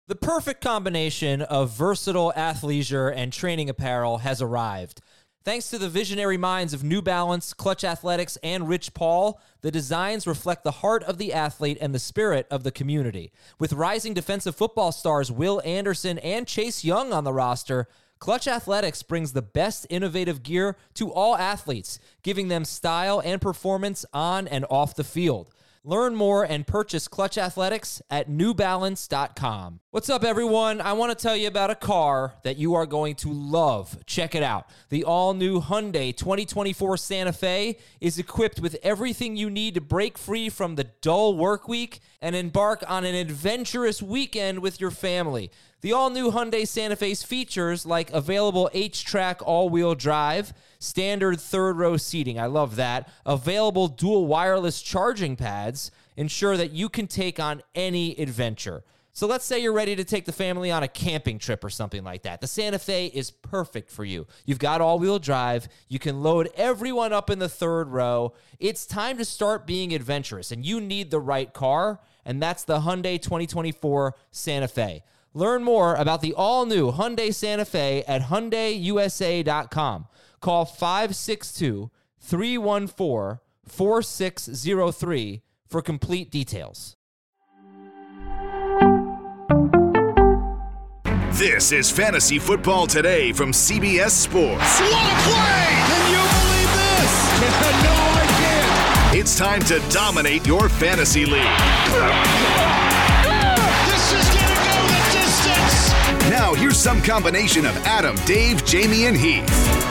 The perfect combination of versatile athleisure and training apparel has arrived. Thanks to the visionary minds of New Balance, Clutch Athletics, and Rich Paul, the designs reflect the heart of the athlete and the spirit of the community. With rising defensive football stars Will Anderson and Chase Young on the roster, Clutch Athletics brings the best innovative gear to all athletes, giving them style and performance on and off the field. Learn more and purchase Clutch Athletics at newbalance.com. What's up, everyone? I want to tell you about a car that you are going to love. Check it out. The all-new Hyundai 2024 Santa Fe is equipped with everything you need to break free from the dull work week and embark on an adventurous weekend with your family. The all-new Hyundai Santa Fe's features like available H-Track all-wheel drive, standard third-row seating, I love that, available dual wireless charging pads, ensure that you can take on any adventure. So let's say you're ready to take the family on a camping trip or something like that. The Santa Fe is perfect for you. You've got all-wheel drive. You can load everyone up in the third row. It's time to start being adventurous, and you need the right car, and that's the Hyundai 2024 Santa Fe. Learn more about the all-new Hyundai Santa Fe at HyundaiUSA.com. Call 562-314-4603 for complete details. This is Fantasy Football Today from CBS Sports. What a play! Can you believe this? No, I can't. It's time to dominate your fantasy league. This is going to go the distance. Now, here's some combination of Adam, Dave, Jamie, and Heath.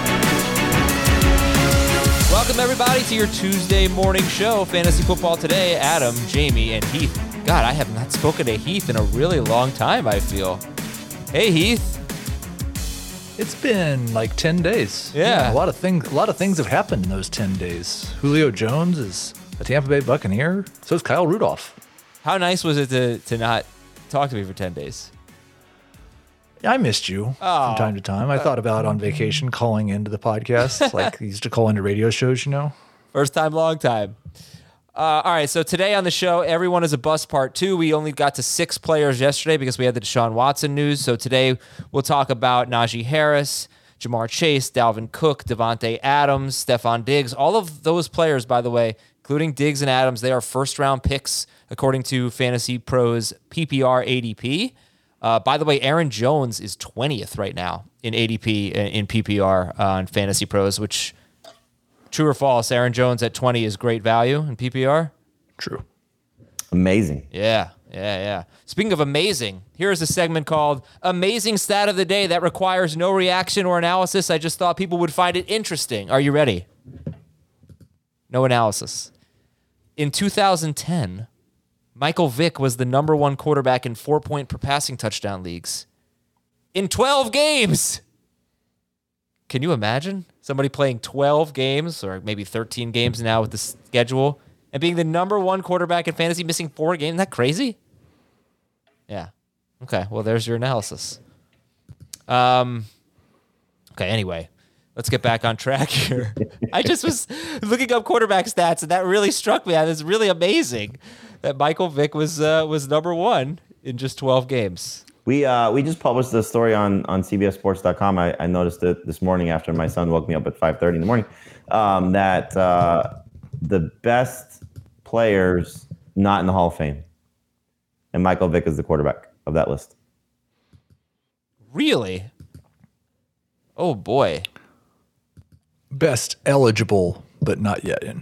Welcome, everybody, to your Tuesday morning show, Fantasy Football Today. Adam, Jamie, and Heath. God, I have not spoken to Heath in a really long time, I feel. Hey, Heath. It's been like 10 days. Yeah. A lot of things have happened in those 10 days. Julio Jones is a Tampa Bay Buccaneer. So is Kyle Rudolph. How nice was it to not talk to me for 10 days? I missed you from time to time. I thought about on vacation calling into the podcast, like I used to call into radio shows, you know? First time, long time. All right, so today on the show, Everyone is a Bust Part 2. We only got to 6 players yesterday because we had the Deshaun Watson news. So today we'll talk about Najee Harris, Jamar Chase, Dalvin Cook, Devontae Adams, Stephon Diggs. All of those players, by the way, including Diggs and Adams, they are first-round picks according to Fantasy Pros PPR ADP. By the way, Aaron Jones is 20th right now in ADP in PPR on Fantasy Pros, which, true or false, Aaron Jones at 20 is great value in PPR? True. Amazing. Yeah. Speaking of amazing, here's a segment called Amazing Stat of the Day that requires no reaction or analysis. I just thought people would find it interesting. Are you ready? No analysis. In 2010... Michael Vick was the number 1 quarterback in 4-point per passing touchdown leagues in 12 games. Can you imagine somebody playing 12 games or maybe 13 games now with the schedule and being the number 1 quarterback in fantasy, missing 4 games? Isn't that crazy? Yeah. Okay. Well, there's your analysis. Okay. Anyway, let's get back on track here. I just was looking up quarterback stats, and that really struck me. That is really amazing that Michael Vick was number 1 in just 12 games. We just published this story on CBSSports.com. I noticed it this morning after my son woke me up at 5:30 in the morning, that the best players not in the Hall of Fame, and Michael Vick is the quarterback of that list. Really? Oh, boy. Best eligible, but not yet in.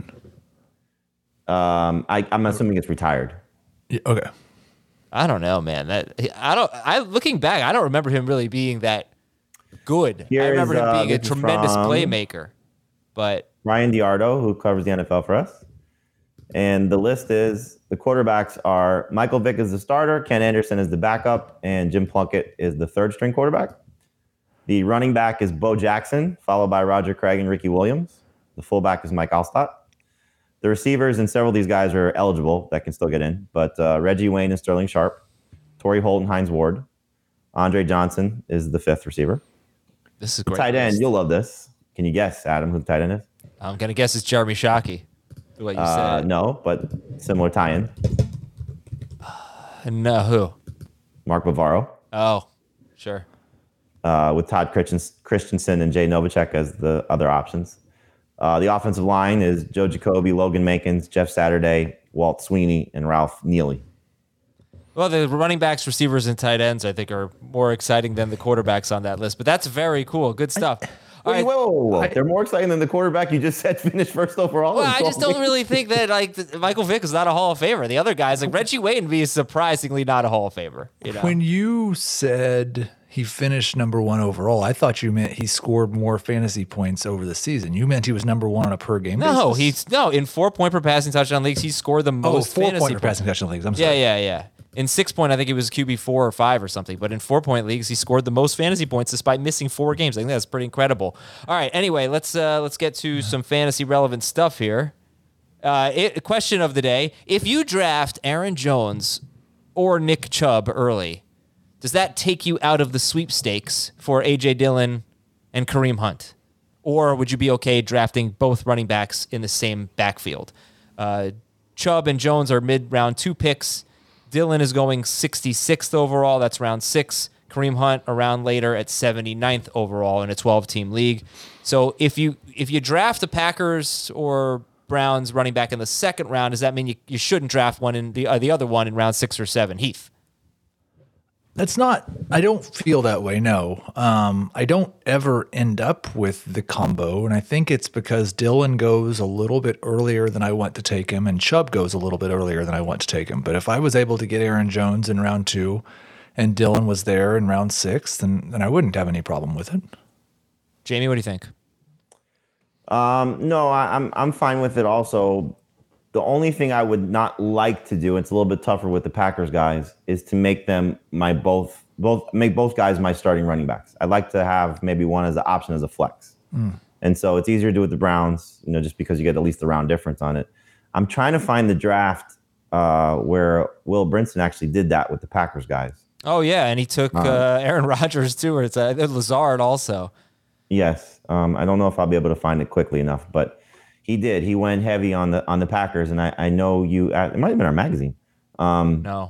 I'm assuming it's retired. Yeah, okay. I don't know, man. Looking back, I don't remember him really being that good. I remember him being a tremendous playmaker. But Ryan Diardo, who covers the NFL for us. And the list is, the quarterbacks are Michael Vick is the starter, Ken Anderson is the backup, and Jim Plunkett is the third string quarterback. The running back is Bo Jackson, followed by Roger Craig and Ricky Williams. The fullback is Mike Allstott. The receivers, and several of these guys are eligible that can still get in, but Reggie Wayne and Sterling Sharp, Torrey Holt and Hines Ward. Andre Johnson is the 5th receiver. This is great. Tight end, you'll love this. Can you guess, Adam, who the tight end is? I'm going to guess it's Jeremy Shockey, the way you said it. No, but similar tie-in. No, who? Mark Bavaro, Oh, sure. with Todd Christensen and Jay Novacek as the other options. The offensive line is Joe Jacoby, Logan Mankins, Jeff Saturday, Walt Sweeney, and Ralph Neely. Well, the running backs, receivers, and tight ends, I think, are more exciting than the quarterbacks on that list. But that's very cool. Good stuff. All right. Whoa. They're more exciting than the quarterback you just said finished first overall. Well, I just don't really think that Michael Vick is not a Hall of Famer. The other guys, like Reggie Wadenby, is surprisingly not a Hall of Famer. You know? When you said he finished number 1 overall, I thought you meant he scored more fantasy points over the season. You meant he was number 1 on a per game basis? In 4-point per passing touchdown leagues, he scored the most 4-point per passing touchdown leagues. I'm sorry. Yeah. In 6-point, I think he was QB 4 or 5 or something. But in 4-point leagues, he scored the most fantasy points despite missing 4 games. I think that's pretty incredible. All right. Anyway, let's get to some fantasy relevant stuff here. Question of the day: if you draft Aaron Jones or Nick Chubb early, does that take you out of the sweepstakes for A.J. Dillon and Kareem Hunt, or would you be okay drafting both running backs in the same backfield? Chubb and Jones are mid-round 2 picks. Dillon is going 66th overall. That's round 6. Kareem Hunt around later at 79th overall in a 12-team league. So if you draft the Packers or Browns running back in the second round, does that mean you shouldn't draft one in the other one in round 6 or 7? Heath? I don't feel that way, no. I don't ever end up with the combo, and I think it's because Dillon goes a little bit earlier than I want to take him, and Chubb goes a little bit earlier than I want to take him. But if I was able to get Aaron Jones in round 2 and Dillon was there in round 6, then I wouldn't have any problem with it. Jamie, what do you think? No, I'm fine with it also. The only thing I would not like to do, and it's a little bit tougher with the Packers guys, is to make them make both guys my starting running backs. I'd like to have maybe one as an option as a flex. And so it's easier to do with the Browns, just because you get at least the round difference on it. I'm trying to find the draft where Will Brinson actually did that with the Packers guys. Oh, yeah, and he took Aaron Rodgers, too, or it's Lazard also. Yes. I don't know if I'll be able to find it quickly enough, but he did. He went heavy on the Packers, and I know you. It might have been our magazine. No.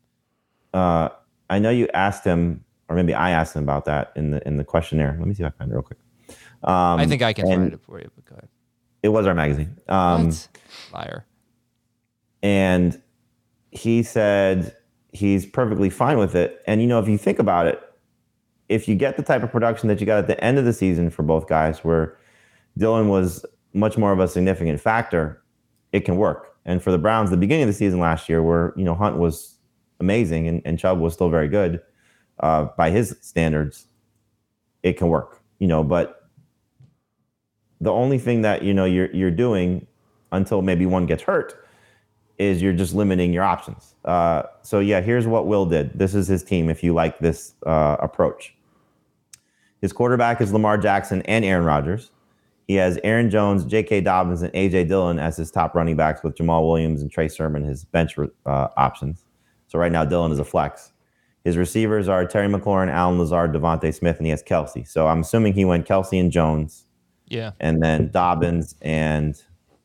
I know you asked him, or maybe I asked him about that in the questionnaire. Let me see if I find it real quick. I think I can find it for you. But go ahead. It was our magazine. What? Liar. And he said he's perfectly fine with it. And if you think about it, if you get the type of production that you got at the end of the season for both guys, where Dillon was much more of a significant factor, it can work. And for the Browns, the beginning of the season last year, where Hunt was amazing and Chubb was still very good by his standards, it can work. But the only thing that you're doing until maybe one gets hurt is you're just limiting your options. So yeah, here's what Will did. This is his team. If you like this approach, his quarterback is Lamar Jackson and Aaron Rodgers. He has Aaron Jones, J.K. Dobbins, and A.J. Dillon as his top running backs, with Jamal Williams and Trey Sermon his bench options. So right now, Dillon is a flex. His receivers are Terry McLaurin, Allen Lazard, Devontae Smith, and he has Kelsey. So I'm assuming he went Kelsey and Jones. Yeah. And then Dobbins and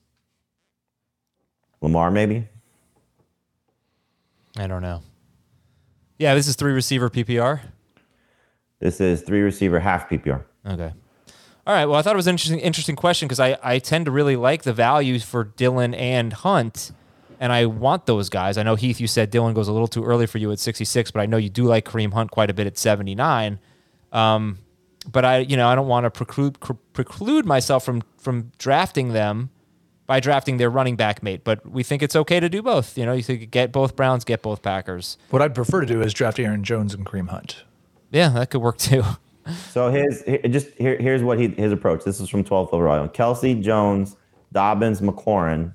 Lamar, maybe? I don't know. Yeah, this is 3 receiver PPR. This is 3 receiver half PPR. Okay. All right. Well, I thought it was an interesting question because I tend to really like the values for Dillon and Hunt, and I want those guys. I know, Heath, you said Dillon goes a little too early for you at 66, but I know you do like Kareem Hunt quite a bit at 79. But I don't want to preclude myself from drafting them by drafting their running back mate. But we think it's okay to do both. You could get both Browns, get both Packers. What I'd prefer to do is draft Aaron Jones and Kareem Hunt. Yeah, that could work too. So here's what his approach. This is from 12th overall. Kelsey, Jones, Dobbins, McLaurin,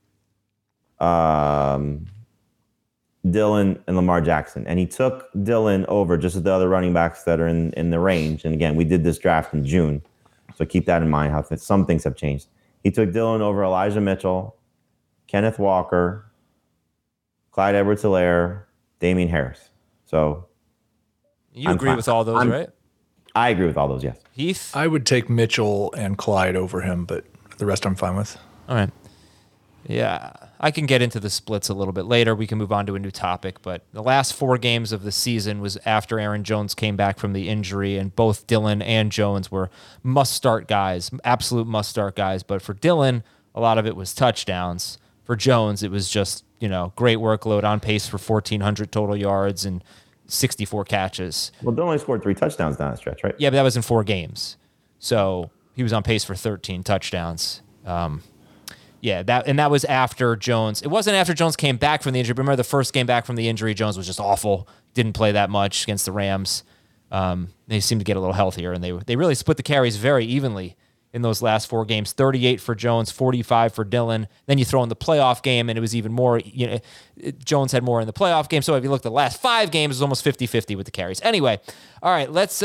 Dillon, and Lamar Jackson. And he took Dillon over just the other running backs that are in the range. And again, we did this draft in June, so keep that in mind. How some things have changed. He took Dillon over Elijah Mitchell, Kenneth Walker, Clyde Edwards-Helaire, Damian Harris. So you agree with all those, right? I agree with all those, yes. Heath? I would take Mitchell and Clyde over him, but the rest I'm fine with. All right. Yeah. I can get into the splits a little bit later. We can move on to a new topic, but the last 4 games of the season was after Aaron Jones came back from the injury, and both Dillon and Jones were must-start guys, absolute must-start guys. But for Dillon, a lot of it was touchdowns. For Jones, it was just, great workload, on pace for 1,400 total yards and 64 catches. Well, Dillon only scored 3 touchdowns down the stretch, right? Yeah, but that was in 4 games. So he was on pace for 13 touchdowns. That was after Jones. It wasn't after Jones came back from the injury. But remember, the first game back from the injury, Jones was just awful. Didn't play that much against the Rams. They seemed to get a little healthier, and they really split the carries very evenly in those last 4 games. 38 for Jones, 45 for Dillon. Then you throw in the playoff game, and it was even more. Jones had more in the playoff game. So if you look at the last 5 games, it was almost 50-50 with the carries. Anyway, all right, let's.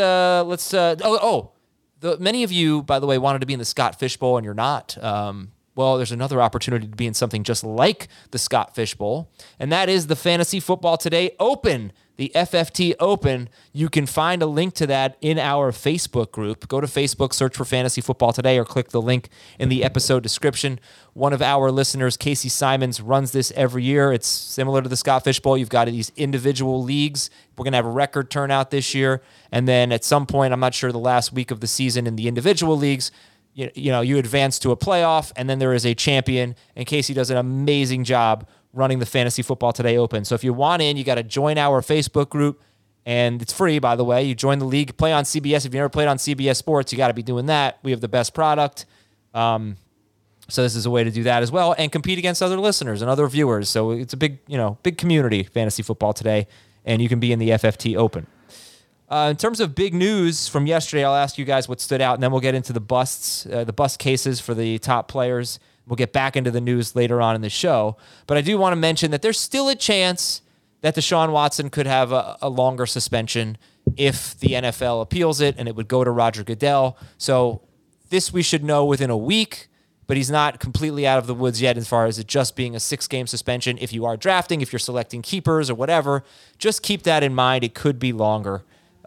Many of you, by the way, wanted to be in the Scott Fish Bowl, and you're not. Well, there's another opportunity to be in something just like the Scott Fish Bowl, and that is the Fantasy Football Today Open, the FFT Open. You can find a link to that in our Facebook group. Go to Facebook, search for Fantasy Football Today, or click the link in the episode description. One of our listeners, Casey Simons, runs this every year. It's similar to the Scott Fish Bowl. You've got these individual leagues. We're going to have a record turnout this year, and then at some point, I'm not sure, the last week of the season in the individual leagues, you advance to a playoff, and then there is a champion, and Casey does an amazing job running the Fantasy Football Today Open. So if you want in, you got to join our Facebook group, and it's free, by the way. You join the league, play on CBS. If you've never played on CBS Sports, you got to be doing that. We have the best product. So this is a way to do that as well, and compete against other listeners and other viewers. So it's a big community, Fantasy Football Today, and you can be in the FFT Open. In terms of big news from yesterday, I'll ask you guys what stood out, and then we'll get into the busts, the bust cases for the top players. We'll get back into the news later on in the show. But I do want to mention that there's still a chance that Deshaun Watson could have a longer suspension if the NFL appeals it, and it would go to Roger Goodell. So this we should know within a week, but he's not completely out of the woods yet as far as it just being a 6-game suspension. If you are drafting, if you're selecting keepers or whatever, just keep that in mind. It could be longer.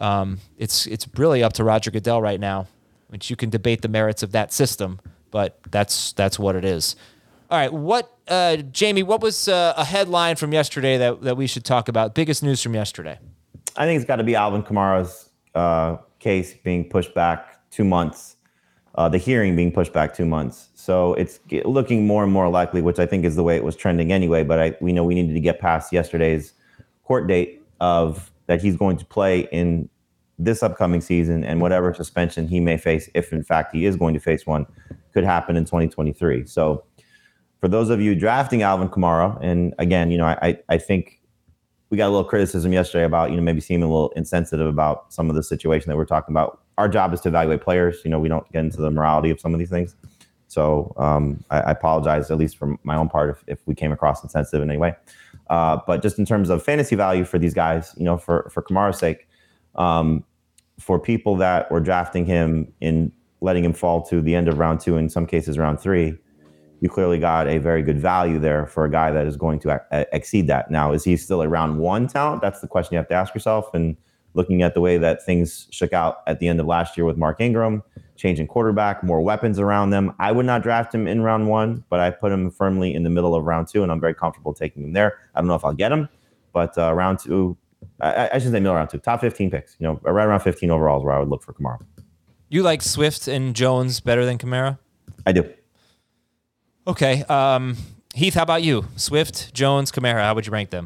It's really up to Roger Goodell right now, which you can debate the merits of that system, but that's what it is. All right, Jamie, what was a headline from yesterday that we should talk about? Biggest news from yesterday? I think it's got to be Alvin Kamara's case being pushed back 2 months, the hearing being pushed back 2 months. So it's looking more and more likely, which I think is the way it was trending anyway, but we know we needed to get past yesterday's court date of that he's going to play in this upcoming season, and whatever suspension he may face, if in fact he is going to face one, could happen in 2023. So for those of you drafting Alvin Kamara, and again, I think we got a little criticism yesterday about, maybe seeming a little insensitive about some of the situation that we're talking about. Our job is to evaluate players. We don't get into the morality of some of these things. So I apologize, at least from my own part, if we came across insensitive in any way. But just in terms of fantasy value for these guys, for Kamara's sake, for people that were drafting him in letting him fall to the end of round 2, in some cases round 3, you clearly got a very good value there for a guy that is going to exceed that. Now, is he still a round 1 talent? That's the question you have to ask yourself. And looking at the way that things shook out at the end of last year with Mark Ingram, changing quarterback, more weapons around them, I would not draft him in round 1, but I put him firmly in the middle of round 2, and I'm very comfortable taking him there. I don't know if I'll get him, but round 2, I should say middle round 2, top 15 picks, right around 15 overall is where I would look for Kamara. You like Swift and Jones better than Kamara? I do. Okay. Heath, how about you? Swift, Jones, Kamara, how would you rank them?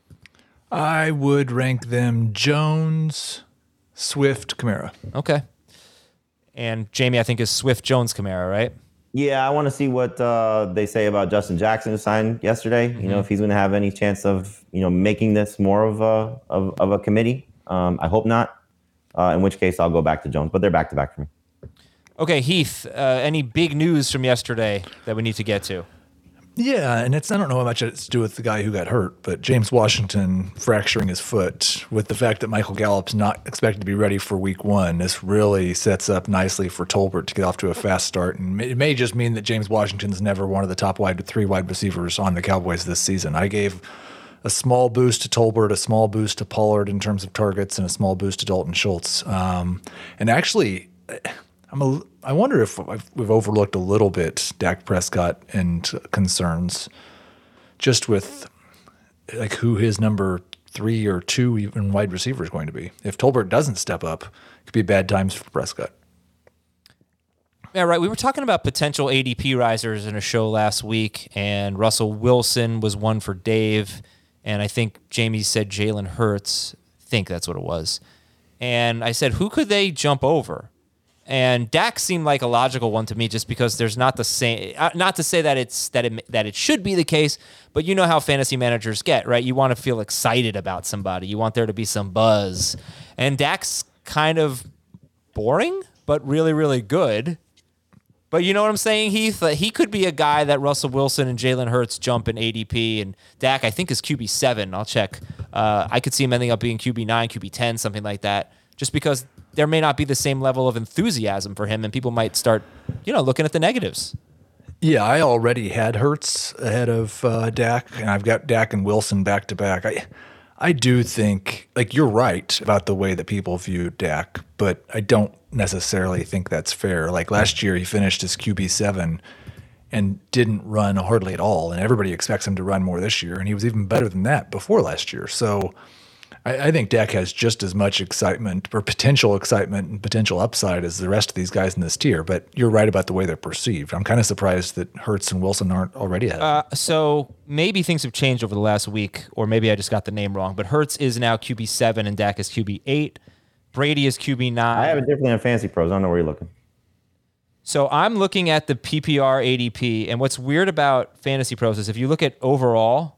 I would rank them Jones, Swift, Kamara. Okay. And Jamie, I think, is Swift, Jones, Kamara, right? Yeah, I want to see what they say about Justin Jackson, who signed yesterday. Mm-hmm. If he's going to have any chance of making this more of a committee. I hope not. In which case, I'll go back to Jones. But they're back to back for me. Okay, Heath. Any big news from yesterday that we need to get to? Yeah, and I don't know how much it's to do with the guy who got hurt, but James Washington fracturing his foot, with the fact that Michael Gallup's not expected to be ready for week 1, this really sets up nicely for Tolbert to get off to a fast start. And it may just mean that James Washington's never one of the top 3 wide receivers on the Cowboys this season. I gave a small boost to Tolbert, a small boost to Pollard in terms of targets, and a small boost to Dalton Schultz. And actually, I wonder if we've overlooked a little bit Dak Prescott and concerns. just with like who his number 3 or 2 even wide receiver is going to be. If Tolbert doesn't step up, it could be bad times for Prescott. Yeah, right. We were talking about potential ADP risers in a show last week, and Russell Wilson was one for Dave, and I think Jamie said Jalen Hurts. I think that's what it was. And I said, who could they jump over? And Dak seemed like a logical one to me, just because there's not the same. Not to say that it should be the case, but you know how fantasy managers get, right? You want to feel excited about somebody. You want there to be some buzz, and Dak's kind of boring, but really, really good. But you know what I'm saying, Heath? He could be a guy that Russell Wilson and Jalen Hurts jump in ADP, and Dak, I think, is QB7. I'll check. I could see him ending up being QB9, QB10, something like that, just because there may not be the same level of enthusiasm for him, and people might start, looking at the negatives. Yeah, I already had Hurts ahead of Dak, and I've got Dak and Wilson back to back. I do think, like, you're right about the way that people view Dak, but I don't necessarily think that's fair. Like last year, he finished as QB7 and didn't run hardly at all, and everybody expects him to run more this year, and he was even better than that before last year. So I think Dak has just as much excitement or potential excitement and potential upside as the rest of these guys in this tier, but you're right about the way they're perceived. I'm kind of surprised that Hurts and Wilson aren't already ahead. So maybe things have changed over the last week, or maybe I just got the name wrong, but Hurts is now QB7 and Dak is QB8. Brady is QB9. I have it differently on Fantasy Pros. I don't know where you're looking. So I'm looking at the PPR ADP, and what's weird about Fantasy Pros is if you look at overall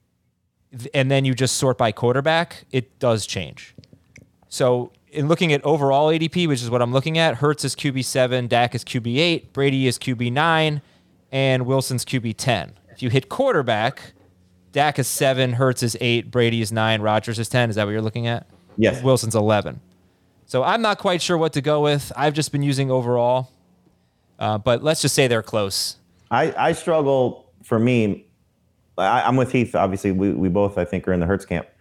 and then you just sort by quarterback, it does change. So in looking at overall ADP, which is what I'm looking at, Hurts is QB7, Dak is QB8, Brady is QB9, and Wilson's QB10. If you hit quarterback, Dak is 7, Hurts is 8, Brady is 9, Rodgers is 10. Is that what you're looking at? Yes. Wilson's 11. So I'm not quite sure what to go with. I've just been using overall. But let's just say they're close. I struggle, for me, I'm with Heath. Obviously, we both, I think, are in the Hurts camp.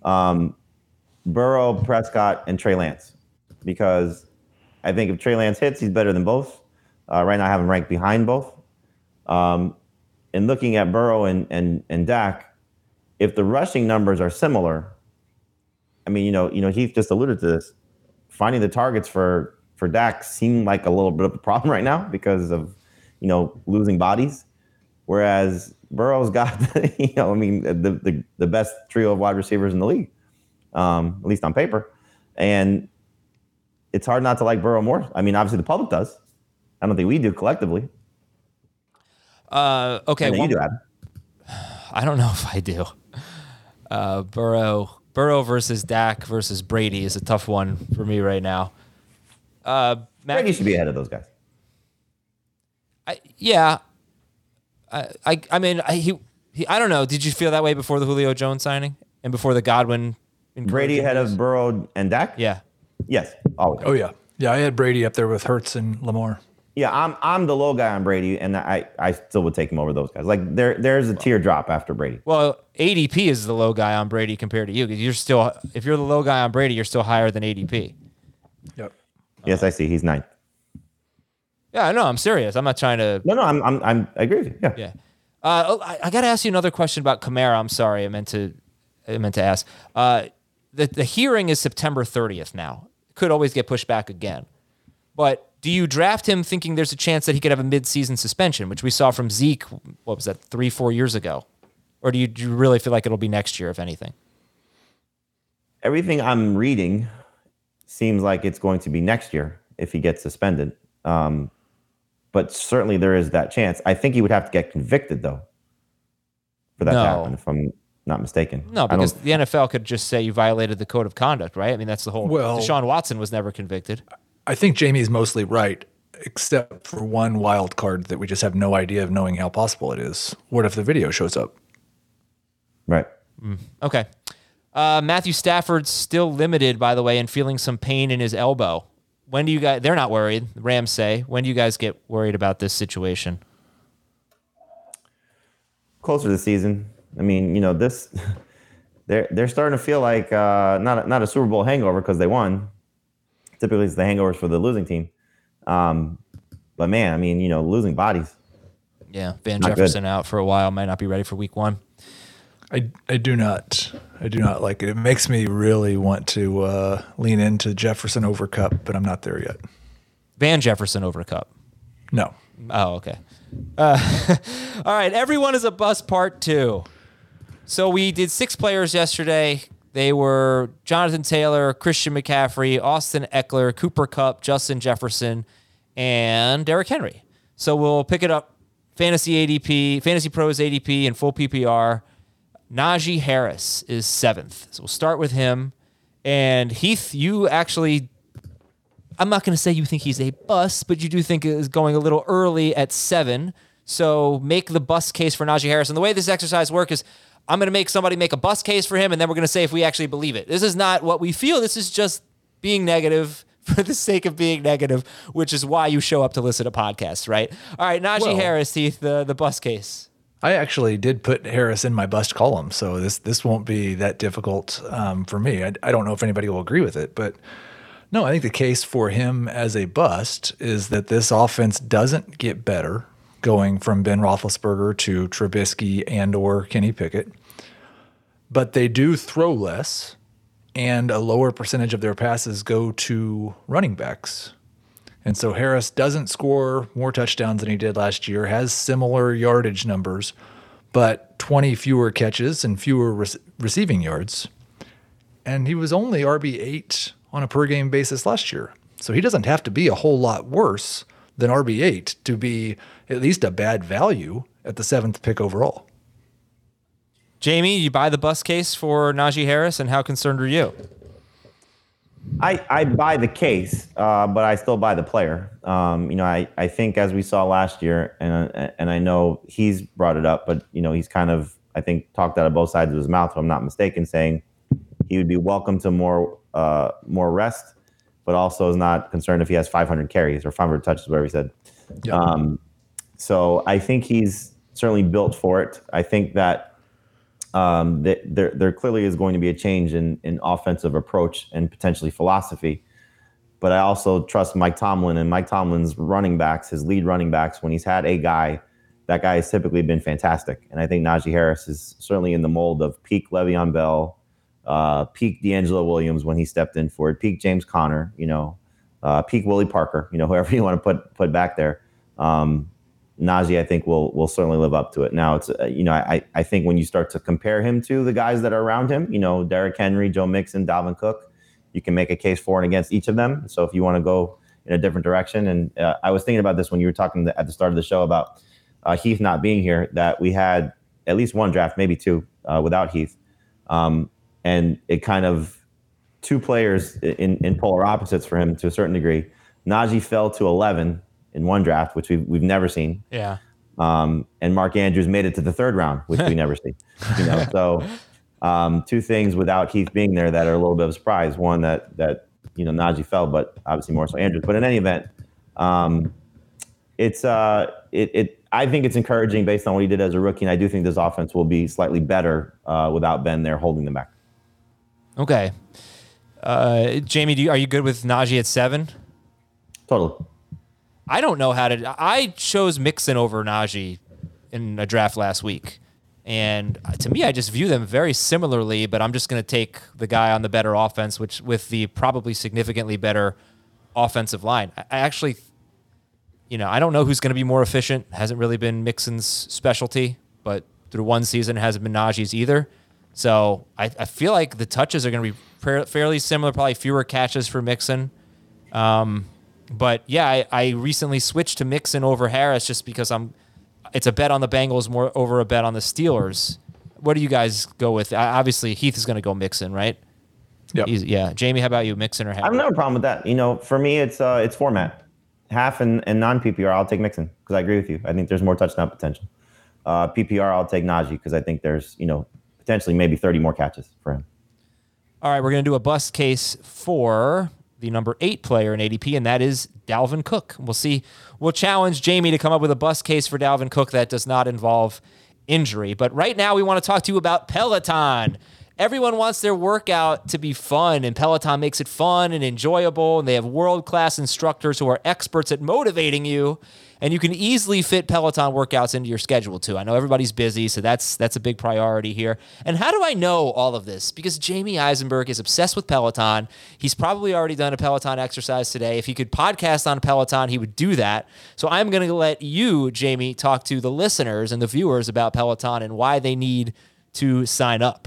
Burrow, Prescott, and Trey Lance. Because I think if Trey Lance hits, he's better than both. Right now, I have him ranked behind both. And looking at Burrow and Dak, if the rushing numbers are similar, I mean, Heath just alluded to this. Finding the targets for Dak seem like a little bit of a problem right now because of, losing bodies. Whereas Burrow's got, the best trio of wide receivers in the league, at least on paper. And it's hard not to like Burrow more. I mean, obviously the public does. I don't think we do collectively. Okay. You do, Adam. I don't know if I do. Burrow versus Dak versus Brady is a tough one for me right now. Brady should be ahead of those guys. I don't know. Did you feel that way before the Julio Jones signing and before the Godwin? Brady ahead of Burrow and Dak? Yeah. Yes, always. Oh, yeah. Yeah, I had Brady up there with Hurts and Lamar. Yeah, I'm the low guy on Brady, and I still would take him over those guys. Like there's a tier drop after Brady. Well, ADP is the low guy on Brady compared to you. If you're the low guy on Brady, you're still higher than ADP. Yep. Yes, I see. He's 9th. Yeah, I know. I'm serious. I'm not trying to. No, I agree with you. Yeah. Yeah. I got to ask you another question about Kamara. I'm sorry. I meant to ask. The hearing is September 30th now. Could always get pushed back again. But do you draft him thinking there's a chance that he could have a mid-season suspension, which we saw from Zeke, what was that, 3-4 years ago? Or do you really feel like it'll be next year, if anything? Everything I'm reading seems like it's going to be next year if he gets suspended. But certainly there is that chance. I think he would have to get convicted, though, for that to happen, if I'm not mistaken. No, because the NFL could just say you violated the code of conduct, right? I mean, that's the whole... Well, Deshaun Watson was never convicted. I think Jamie's mostly right, except for one wild card that we just have no idea of knowing how possible it is. What if the video shows up? Right. Okay. Matthew Stafford's still limited, by the way, and feeling some pain in his elbow. When do you guys... They're not worried, the Rams say. When do you guys get worried about this situation? Closer to the season. I mean, this... They're starting to feel like not a Super Bowl hangover because they won. Typically, it's the hangovers for the losing team. But man, I mean, losing bodies. Yeah, Van Not Jefferson good. out for a while, might not be ready for week 1. I do not like it. It makes me really want to lean into Jefferson over Cup, but I'm not there yet. Van Jefferson over Cup. No. Oh, okay. All right, everyone is a bust part 2. So we did 6 players yesterday. They were Jonathan Taylor, Christian McCaffrey, Austin Eckler, Cooper Kupp, Justin Jefferson, and Derrick Henry. So we'll pick it up. Fantasy ADP, Fantasy Pros ADP, and full PPR. Najee Harris is 7th. So we'll start with him. And Heath, you actually, I'm not going to say you think he's a bust, but you do think it is going a little early at 7. So make the bust case for Najee Harris. And the way this exercise works is I'm going to make somebody make a bust case for him, and then we're going to say if we actually believe it. This is not what we feel. This is just being negative for the sake of being negative, which is why you show up to listen to podcasts, right? All right, Najee Harris, Heath, the bust case. I actually did put Harris in my bust column, so this won't be that difficult for me. I don't know if anybody will agree with it, but no, I think the case for him as a bust is that this offense doesn't get better going from Ben Roethlisberger to Trubisky and or Kenny Pickett, but they do throw less, and a lower percentage of their passes go to running backs. And so Harris doesn't score more touchdowns than he did last year, has similar yardage numbers, but 20 fewer catches and fewer receiving yards. And he was only RB8 on a per-game basis last year. So he doesn't have to be a whole lot worse than RB8 to be at least a bad value at the 7th pick overall. Jamie, you buy the bust case for Najee Harris, and how concerned are you? I buy the case, but I still buy the player. I think as we saw last year, and I know he's brought it up, but he's kind of, I think, talked out of both sides of his mouth, if I'm not mistaken, saying he would be welcome to more rest, but also is not concerned if he has 500 carries or 500 touches, whatever he said. Yep. So I think he's certainly built for it. I think that there clearly is going to be a change in offensive approach and potentially philosophy. But I also trust Mike Tomlin and Mike Tomlin's running backs, his lead running backs, when he's had a guy, that guy has typically been fantastic. And I think Najee Harris is certainly in the mold of peak Le'Veon Bell, peak D'Angelo Williams when he stepped in for it, peak James Conner, peak Willie Parker, whoever you want to put back there. Najee, I think, will certainly live up to it. Now, it's I think when you start to compare him to the guys that are around him, Derrick Henry, Joe Mixon, Dalvin Cook, you can make a case for and against each of them. So if you want to go in a different direction, and I was thinking about this when you were talking at the start of the show about Heath not being here, that we had at least one draft, maybe 2, without Heath, and it kind of 2 players in polar opposites for him to a certain degree. Najee fell to 11 in one draft, which we've never seen. Yeah. And Mark Andrews made it to the 3rd round, which we never see. So 2 things without Heath being there that are a little bit of a surprise. One that Najee fell, but obviously more so Andrews. But in any event, I think it's encouraging based on what he did as a rookie, and I do think this offense will be slightly better without Ben there holding them back. Okay. Jamie, are you good with Najee at 7? Totally. I don't know how to. I chose Mixon over Najee in a draft last week. And to me, I just view them very similarly, but I'm just going to take the guy on the better offense, which with the probably significantly better offensive line. I actually, I don't know who's going to be more efficient. Hasn't really been Mixon's specialty, but through one season, it hasn't been Najee's either. So I feel like the touches are going to be fairly similar, probably fewer catches for Mixon. But yeah, I recently switched to Mixon over Harris just because it's a bet on the Bengals more over a bet on the Steelers. What do you guys go with? Obviously, Heath is going to go Mixon, right? Yep. Yeah. Jamie, how about you, Mixon or Harris? I don't have a problem with that. For me, it's format. Half and non-PPR, I'll take Mixon because I agree with you. I think there's more touchdown potential. PPR, I'll take Najee because I think there's, potentially maybe 30 more catches for him. All right, we're going to do a bust case for the number 8 player in ADP, and that is Dalvin Cook. We'll challenge Jamie to come up with a bust case for Dalvin Cook that does not involve injury. But right now we want to talk to you about Peloton. everyone wants their workout to be fun, and Peloton makes it fun and enjoyable, and they have world-class instructors who are experts at motivating you, and you can easily fit Peloton workouts into your schedule too. I know everybody's busy, so that's a big priority here. And how do I know all of this? Because Jamey Eisenberg is obsessed with Peloton. He's probably already done a Peloton exercise today. If he could podcast on Peloton, he would do that. So I'm going to let you, Jamey, talk to the listeners and the viewers about Peloton and why they need to sign up.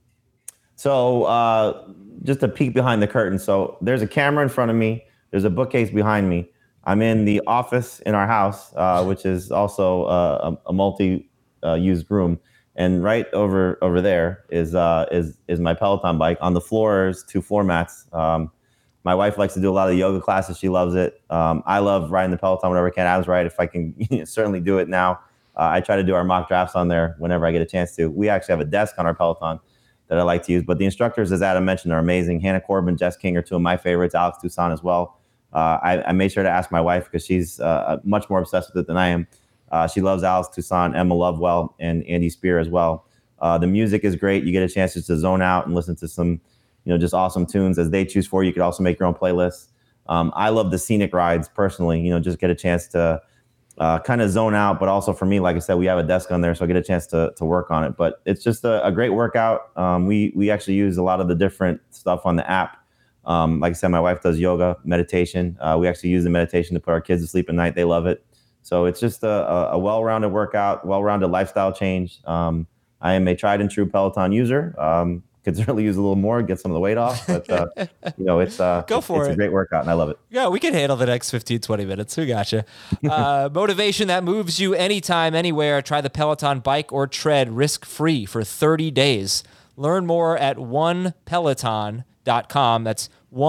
So just a peek behind the curtain. So there's a camera in front of me. There's a bookcase behind me. I'm in the office in our house, which is also a multi-used room. And right over there is my Peloton bike. On the floor is 2 floor mats. My wife likes to do a lot of yoga classes. She loves it. I love riding the Peloton whenever I can. I was right if I can certainly do it now. I try to do our mock drafts on there whenever I get a chance to. We actually have a desk on our Peloton that I like to use. But the instructors, as Adam mentioned, are amazing. Hannah Corbin, Jess King are 2 of my favorites. Alex Toussaint as well. I made sure to ask my wife because she's much more obsessed with it than I am. She loves Alex Toussaint, Emma Lovewell, and Andy Spear as well. The music is great. You get a chance just to zone out and listen to some, just awesome tunes as they choose for you. You could also make your own playlists. I love the scenic rides personally. Just get a chance to kind of zone out. But also for me, like I said, we have a desk on there, so I get a chance to work on it. But it's just a great workout. We actually use a lot of the different stuff on the app. Like I said, my wife does yoga, meditation. We actually use the meditation to put our kids to sleep at night. They love it. So it's just a well-rounded workout, well-rounded lifestyle change. I am a tried and true Peloton user. Could certainly use a little more, get some of the weight off. But, it's Go for it. It's a great workout, and I love it. Yeah, we can handle the next 15, 20 minutes. We gotcha. Motivation that moves you anytime, anywhere. Try the Peloton bike or tread risk-free for 30 days. Learn more at onepeloton.com. That's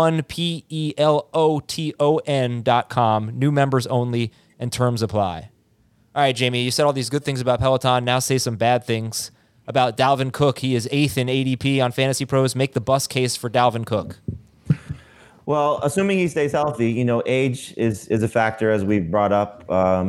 onepeloton.com. New members only, and terms apply. All right, Jamey, you said all these good things about Peloton. Now say some bad things about Dalvin Cook. He is 8th in ADP on Fantasy Pros. Make the bus case for Dalvin Cook. Well, assuming he stays healthy, age is a factor, as we've brought up.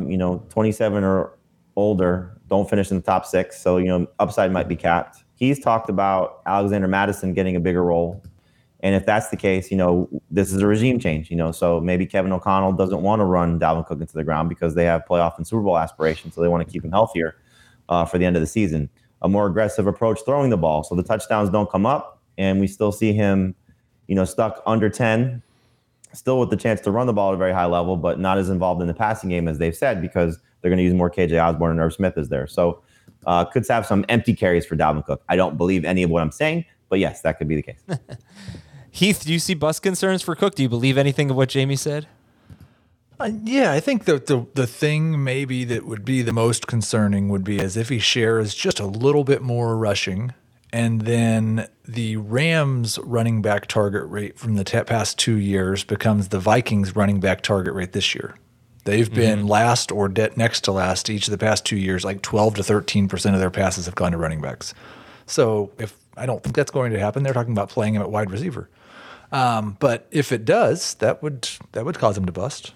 27 or older don't finish in the top 6, so upside might be capped. He's talked about Alexander Mattison getting a bigger role. And if that's the case, this is a regime change, so maybe Kevin O'Connell doesn't want to run Dalvin Cook into the ground because they have playoff and Super Bowl aspirations, so they want to keep him healthier for the end of the season. A more aggressive approach throwing the ball, so the touchdowns don't come up, and we still see him, stuck under 10, still with the chance to run the ball at a very high level, but not as involved in the passing game as they've said because they're going to use more KJ Osborne and Irv Smith is there. So could have some empty carries for Dalvin Cook. I don't believe any of what I'm saying, but yes, that could be the case. Heath, do you see bus concerns for Cook? Do you believe anything of what Jamey said? Yeah, I think the thing maybe that would be the most concerning would be as if he shares just a little bit more rushing, and then the Rams running back target rate from the past 2 years becomes the Vikings running back target rate this year. They've been last or next to last each of the past 2 years, like 12 to 13% of their passes have gone to running backs. So I don't think that's going to happen. They're talking about playing him at wide receiver. But if it does, that would cause him to bust.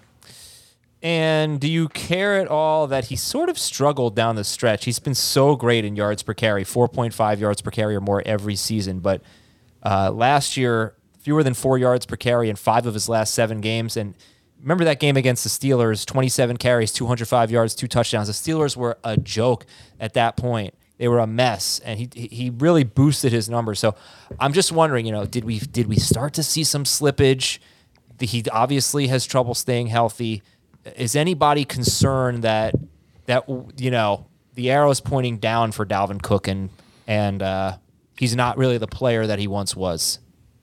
And do you care at all that he sort of struggled down the stretch? He's been so great in yards per carry, 4.5 yards per carry or more every season. But last year, fewer than 4 yards per carry in 5 of his last 7 games. And remember that game against the Steelers, 27 carries, 205 yards, 2 touchdowns. The Steelers were a joke at that point. They were a mess, and he really boosted his numbers. So I'm just wondering, did we start to see some slippage? He obviously has trouble staying healthy. Is anybody concerned that the arrow is pointing down for Dalvin Cook and he's not really the player that he once was?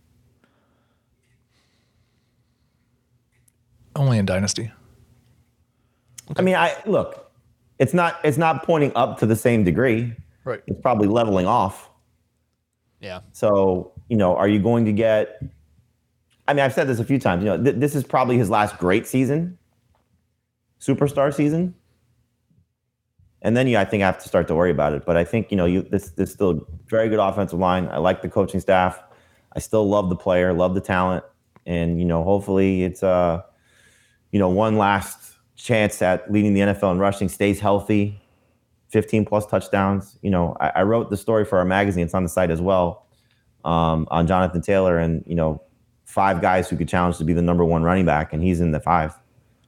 Only in Dynasty. Okay. I mean, look, it's not pointing up to the same degree. Right. It's probably leveling off. Yeah. So, are you going to get, I've said this a few times, this is probably his last great season, superstar season. And then I think I have to start to worry about it. But I think, this still a very good offensive line. I like the coaching staff. I still love the player, love the talent. And, hopefully it's, one last chance at leading the NFL in rushing, stays healthy, 15 plus touchdowns. I wrote the story for our magazine. It's on the site as well. on Jonathan Taylor and, 5 guys who could challenge to be the number 1 running back, and he's in the 5.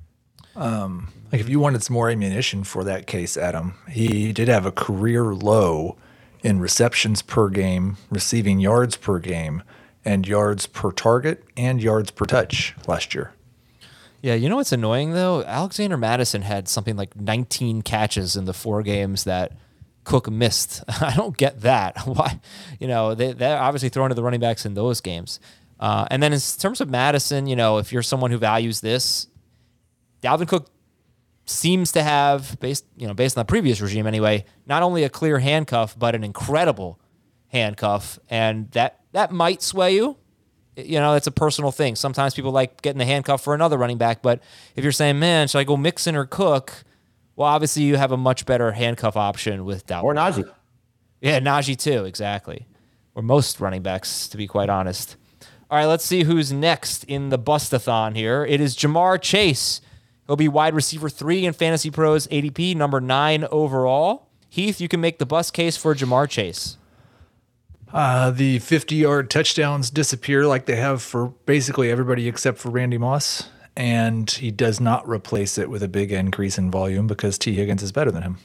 Like if you wanted some more ammunition for that case, Adam, he did have a career low in receptions per game, receiving yards per game, and yards per target and yards per touch last year. Yeah, you know what's annoying though? Alexander Madison had something like 19 catches in the 4 games that Cook missed. I don't get that. Why? They're obviously throwing to the running backs in those games. And then in terms of Madison, if you're someone who values this, Dalvin Cook seems to have, based on the previous regime anyway, not only a clear handcuff, but an incredible handcuff. And that might sway you. It's a personal thing. Sometimes people like getting the handcuff for another running back. But if you're saying, man, should I go Mixon or Cook? Well, obviously you have a much better handcuff option with Dalvin. Or Najee. Yeah, Najee too, exactly. Or most running backs, to be quite honest. All right, let's see who's next in the bustathon here. It is Ja'Marr Chase. He'll be wide receiver 3 in Fantasy Pros ADP, number 9 overall. Heath, you can make the bust case for Ja'Marr Chase. The 50-yard touchdowns disappear like they have for basically everybody except for Randy Moss, and he does not replace it with a big increase in volume because T. Higgins is better than him.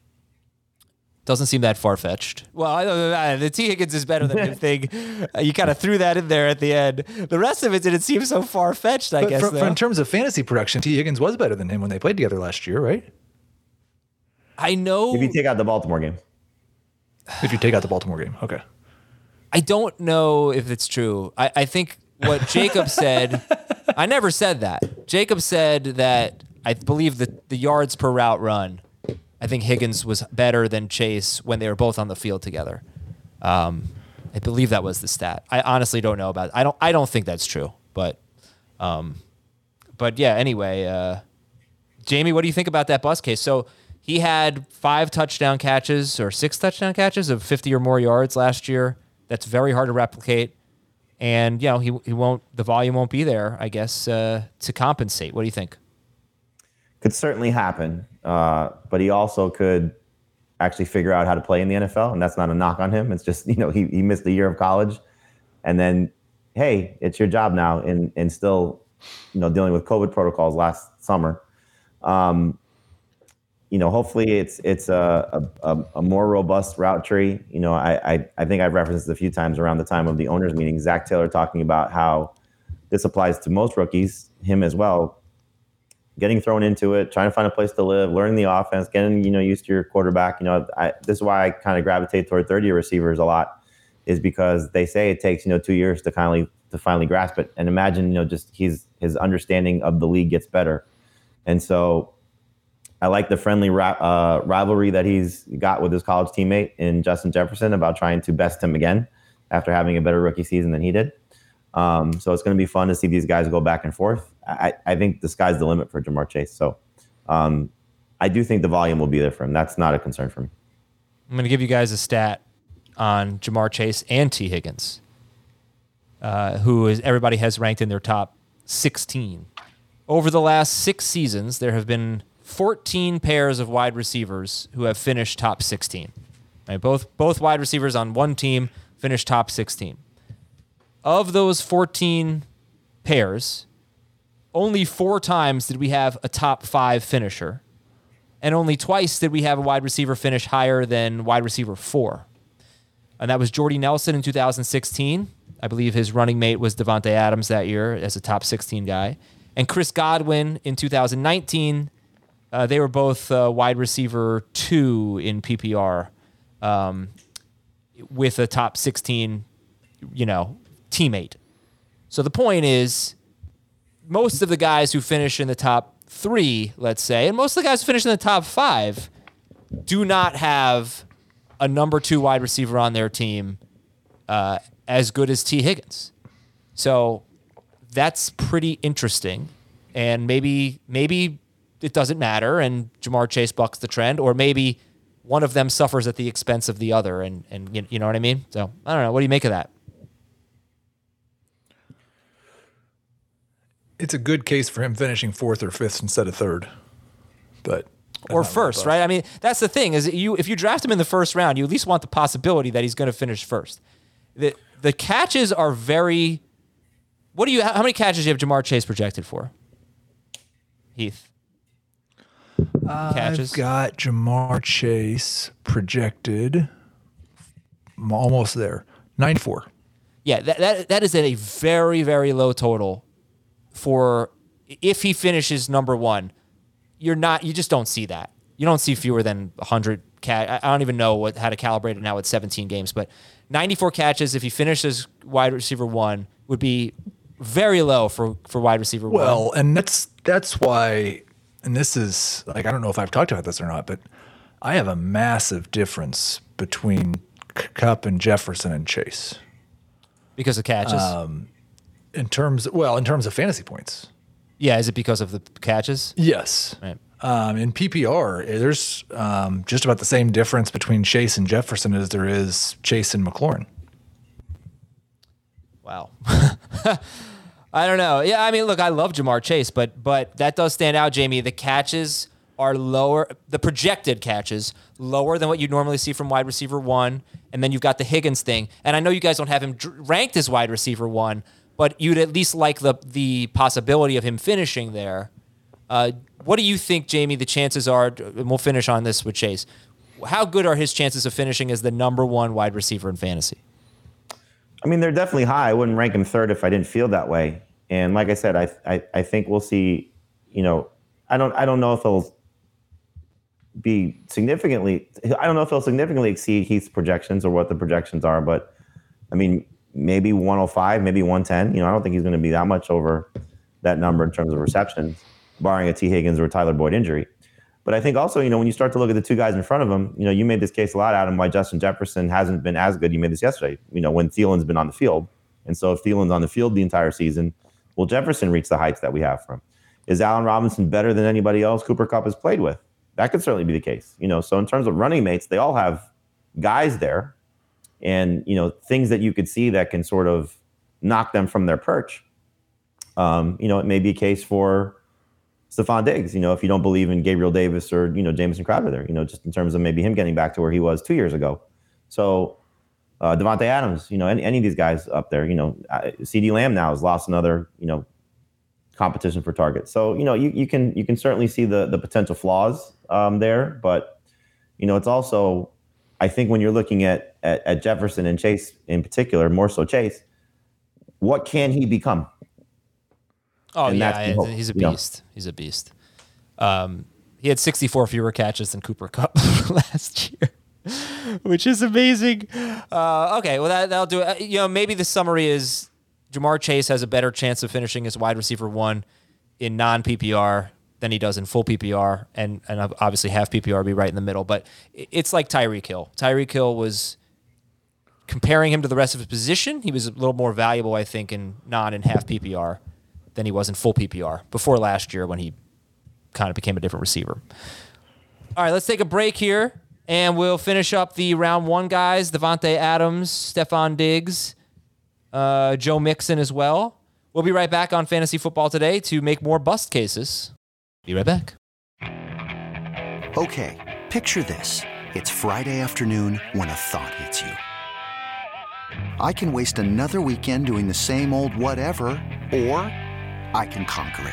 Doesn't seem that far-fetched. Well, the T. Higgins is better than him thing. You kind of threw that in there at the end. The rest of it didn't seem so far-fetched, I guess. In terms of fantasy production, T. Higgins was better than him when they played together last year, right? I know. If you take out the Baltimore game. If you take out the Baltimore game, okay. I don't know if it's true. I think what Jacob said, I never said that. Jacob said that I believe that the yards per route run, I think Higgins was better than Chase when they were both on the field together. I believe that was the stat. I honestly don't know about it. I don't think that's true. But yeah, anyway, Jamie, what do you think about that bust case? So he had 5 touchdown catches or 6 touchdown catches of 50 or more yards last year. That's very hard to replicate. And, he won't, the volume won't be there, I guess, to compensate. What do you think? Could certainly happen. But he also could actually figure out how to play in the NFL. And that's not a knock on him. It's just, he missed a year of college. And then, hey, it's your job now. And still, dealing with COVID protocols last summer. Hopefully it's a more robust route tree. I think I've referenced it a few times around the time of the owners meeting, Zach Taylor talking about how this applies to most rookies, him as well, getting thrown into it, trying to find a place to live, learning the offense, getting, used to your quarterback. This is why I kind of gravitate toward third-year receivers a lot, is because they say it takes, 2 years to finally grasp it. And imagine, just his understanding of the league gets better. And so I like the friendly rivalry that he's got with his college teammate in Justin Jefferson about trying to best him again after having a better rookie season than he did. So it's going to be fun to see these guys go back and forth. I think the sky's the limit for Ja'Marr Chase. So I do think the volume will be there for him. That's not a concern for me. I'm going to give you guys a stat on Ja'Marr Chase and T. Higgins, who everybody has ranked in their top 16. Over the last 6 seasons, there have been 14 pairs of wide receivers who have finished top 16. Right? Both wide receivers on one team finished top 16. Of those 14 pairs, only 4 times did we have a top 5 finisher, and only twice did we have a wide receiver finish higher than wide receiver 4. And that was Jordy Nelson in 2016. I believe his running mate was Devontae Adams that year as a top 16 guy. And Chris Godwin in 2019. They were both wide receiver 2 in PPR with a top 16, teammate. So the point is, most of the guys who finish in the top 3, let's say, and most of the guys who finish in the top 5 do not have a number 2 wide receiver on their team as good as T. Higgins. So that's pretty interesting. And maybe it doesn't matter, and Ja'Marr Chase bucks the trend, or maybe one of them suffers at the expense of the other, and you know what I mean? So, I don't know. What do you make of that? It's a good case for him finishing 4th or 5th instead of 3rd. But or first, right? I mean, that's the thing, is if you draft him in the first round, you at least want the possibility that he's going to finish first. The catches are very. How many catches do you have Jamar Chase projected for? Heath. Catches. I've got Jamar Chase projected. I'm almost there. 94. Yeah, that is at a very, very low total for if he finishes number one. You just don't see that. You don't see fewer than 100 catch. I don't even know how to calibrate it now with 17 games, but 94 catches if he finishes wide receiver one would be very low for wide receiver one. Well, and that's why, and this is like, I don't know if I've talked about this or not, but I have a massive difference between Kupp and Jefferson and Chase. Because of catches? In terms of fantasy points. Yeah, is it because of the catches? Yes. Right. In PPR, there's just about the same difference between Chase and Jefferson as there is Chase and McLaurin. Wow. I don't know. Yeah, I mean, look, I love Jamar Chase, but that does stand out, Jamie. The catches are lower, the projected catches, lower than what you normally see from wide receiver one, and then you've got the Higgins thing. And I know you guys don't have him ranked as wide receiver one, but you'd at least like the possibility of him finishing there. What do you think, Jamie, the chances are, and we'll finish on this with Chase, how good are his chances of finishing as the number one wide receiver in fantasy? I mean, they're definitely high. I wouldn't rank him third if I didn't feel that way. And like I said, I think we'll see, I don't know if he'll be significantly, exceed Heath's projections or what the projections are, but I mean, maybe 105, maybe 110. I don't think he's going to be that much over that number in terms of receptions, barring a T. Higgins or Tyler Boyd injury. But I think also, when you start to look at the two guys in front of him, you made this case a lot, Adam, why Justin Jefferson hasn't been as good. You made this yesterday, when Thielen's been on the field. And so if Thielen's on the field the entire season, will Jefferson reach the heights that we have from him? Is Allen Robinson better than anybody else Cooper Kupp has played with? That could certainly be the case. So in terms of running mates, they all have guys there and, things that you could see that can sort of knock them from their perch. It may be a case for Stephon Diggs, if you don't believe in Gabriel Davis or, Jamison Crowder there, just in terms of maybe him getting back to where he was 2 years ago. So Devontae Adams, any of these guys up there, CeeDee Lamb now has lost another, competition for targets. So, you can certainly see the potential flaws there, but, it's also, I think when you're looking at Jefferson and Chase in particular, more so Chase, what can he become? Oh, yeah, he's a beast. He's a beast. He had 64 fewer catches than Cooper Kupp last year, which is amazing. Okay, well, that'll do it. Maybe the summary is Jamar Chase has a better chance of finishing as wide receiver one in non-PPR than he does in full PPR, and obviously half PPR be right in the middle. But it's like Tyreek Hill. Tyreek Hill was, comparing him to the rest of his position, he was a little more valuable, I think, in non and half PPR than he was in full PPR before last year when he kind of became a different receiver. All right, let's take a break here, and we'll finish up the round one guys, Davante Adams, Stephon Diggs, Joe Mixon as well. We'll be right back on Fantasy Football Today to make more bust cases. Be right back. Okay, picture this. It's Friday afternoon when a thought hits you. I can waste another weekend doing the same old whatever, or I can conquer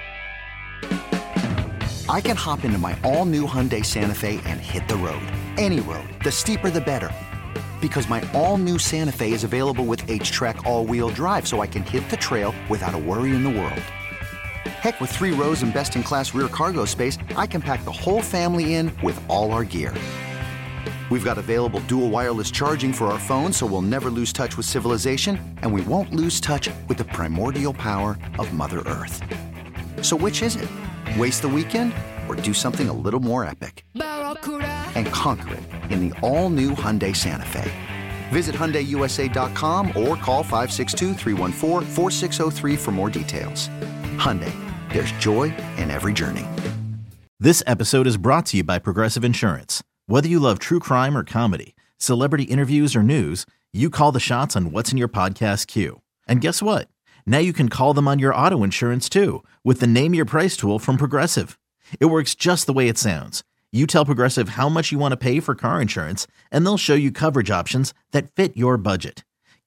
it. I can hop into my all-new Hyundai Santa Fe and hit the road. Any road. The steeper, the better. Because my all-new Santa Fe is available with H-Track all-wheel drive, so I can hit the trail without a worry in the world. Heck, with 3 rows and best-in-class rear cargo space, I can pack the whole family in with all our gear. We've got available dual wireless charging for our phones, so we'll never lose touch with civilization, and we won't lose touch with the primordial power of Mother Earth. So which is it? Waste the weekend or do something a little more epic? And conquer it in the all-new Hyundai Santa Fe. Visit HyundaiUSA.com or call 562-314-4603 for more details. Hyundai, there's joy in every journey. This episode is brought to you by Progressive Insurance. Whether you love true crime or comedy, celebrity interviews or news, you call the shots on what's in your podcast queue. And guess what? Now you can call them on your auto insurance too with the Name Your Price tool from Progressive. It works just the way it sounds. You tell Progressive how much you want to pay for car insurance, and they'll show you coverage options that fit your budget.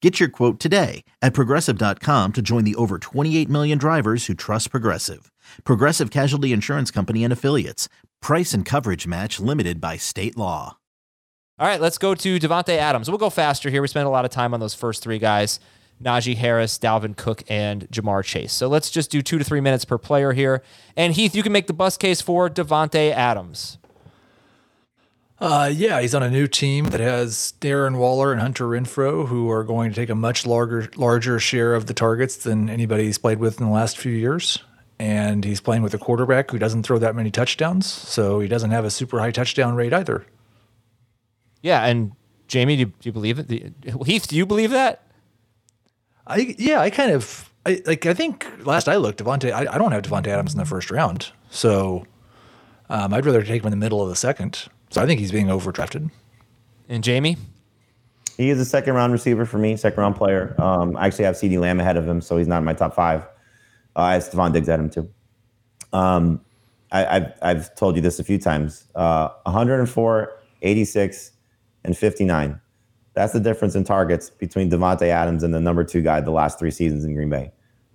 Get your quote today at Progressive.com to join the over 28 million drivers who trust Progressive. Progressive Casualty Insurance Company and Affiliates. Price and coverage match limited by state law. All right, let's go to Davante Adams. We'll go faster here. We spent a lot of time on those first three guys, Najee Harris, Dalvin Cook, and Jamar Chase. So let's just do 2 to 3 minutes per player here. And Heath, you can make the bust case for Davante Adams. Yeah, he's on a new team that has Darren Waller and Hunter Renfrow, who are going to take a much larger share of the targets than anybody he's played with in the last few years. And he's playing with a quarterback who doesn't throw that many touchdowns, so he doesn't have a super high touchdown rate either. Yeah, and Jamie, do you believe it? Heath, do you believe that? I think last I looked, I don't have Davante Adams in the first round, so I'd rather take him in the middle of the second. So I think he's being overdrafted. And Jamie? He is a second-round receiver for me, second-round player. I actually have CeeDee Lamb ahead of him, so he's not in my top 5. I have Stephon Diggs at him, too. I've told you this a few times. 104, 86, and 59. That's the difference in targets between Davante Adams and the number 2 guy the last 3 seasons in Green Bay.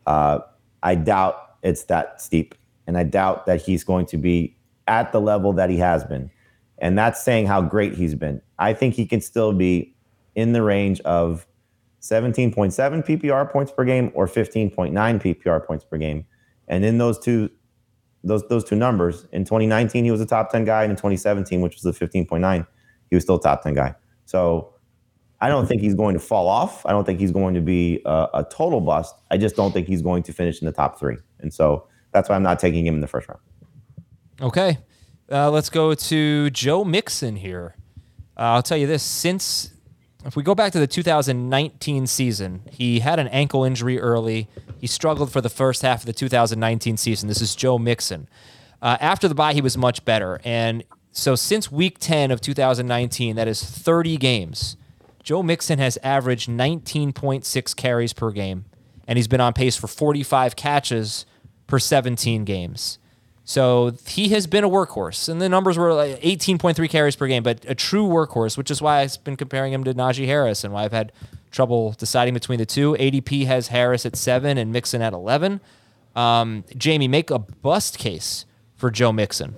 I doubt it's that steep, and I doubt that he's going to be at the level that he has been. And that's saying how great he's been. I think he can still be in the range of 17.7 PPR points per game or 15.9 PPR points per game. And in those two numbers, in 2019, he was a top 10 guy. And in 2017, which was the 15.9, he was still a top 10 guy. So I don't think he's going to fall off. I don't think he's going to be a total bust. I just don't think he's going to finish in the top 3. And so that's why I'm not taking him in the first round. Okay. Let's go to Joe Mixon here. I'll tell you this. If we go back to the 2019 season, he had an ankle injury early. He struggled for the first half of the 2019 season. This is Joe Mixon. After the bye, he was much better. And so since week 10 of 2019, that is 30 games, Joe Mixon has averaged 19.6 carries per game, and he's been on pace for 45 catches per 17 games. So he has been a workhorse, and the numbers were like 18.3 carries per game, but a true workhorse, which is why I've been comparing him to Najee Harris and why I've had trouble deciding between the two. ADP has Harris at 7 and Mixon at 11. Jamie, make a bust case for Joe Mixon.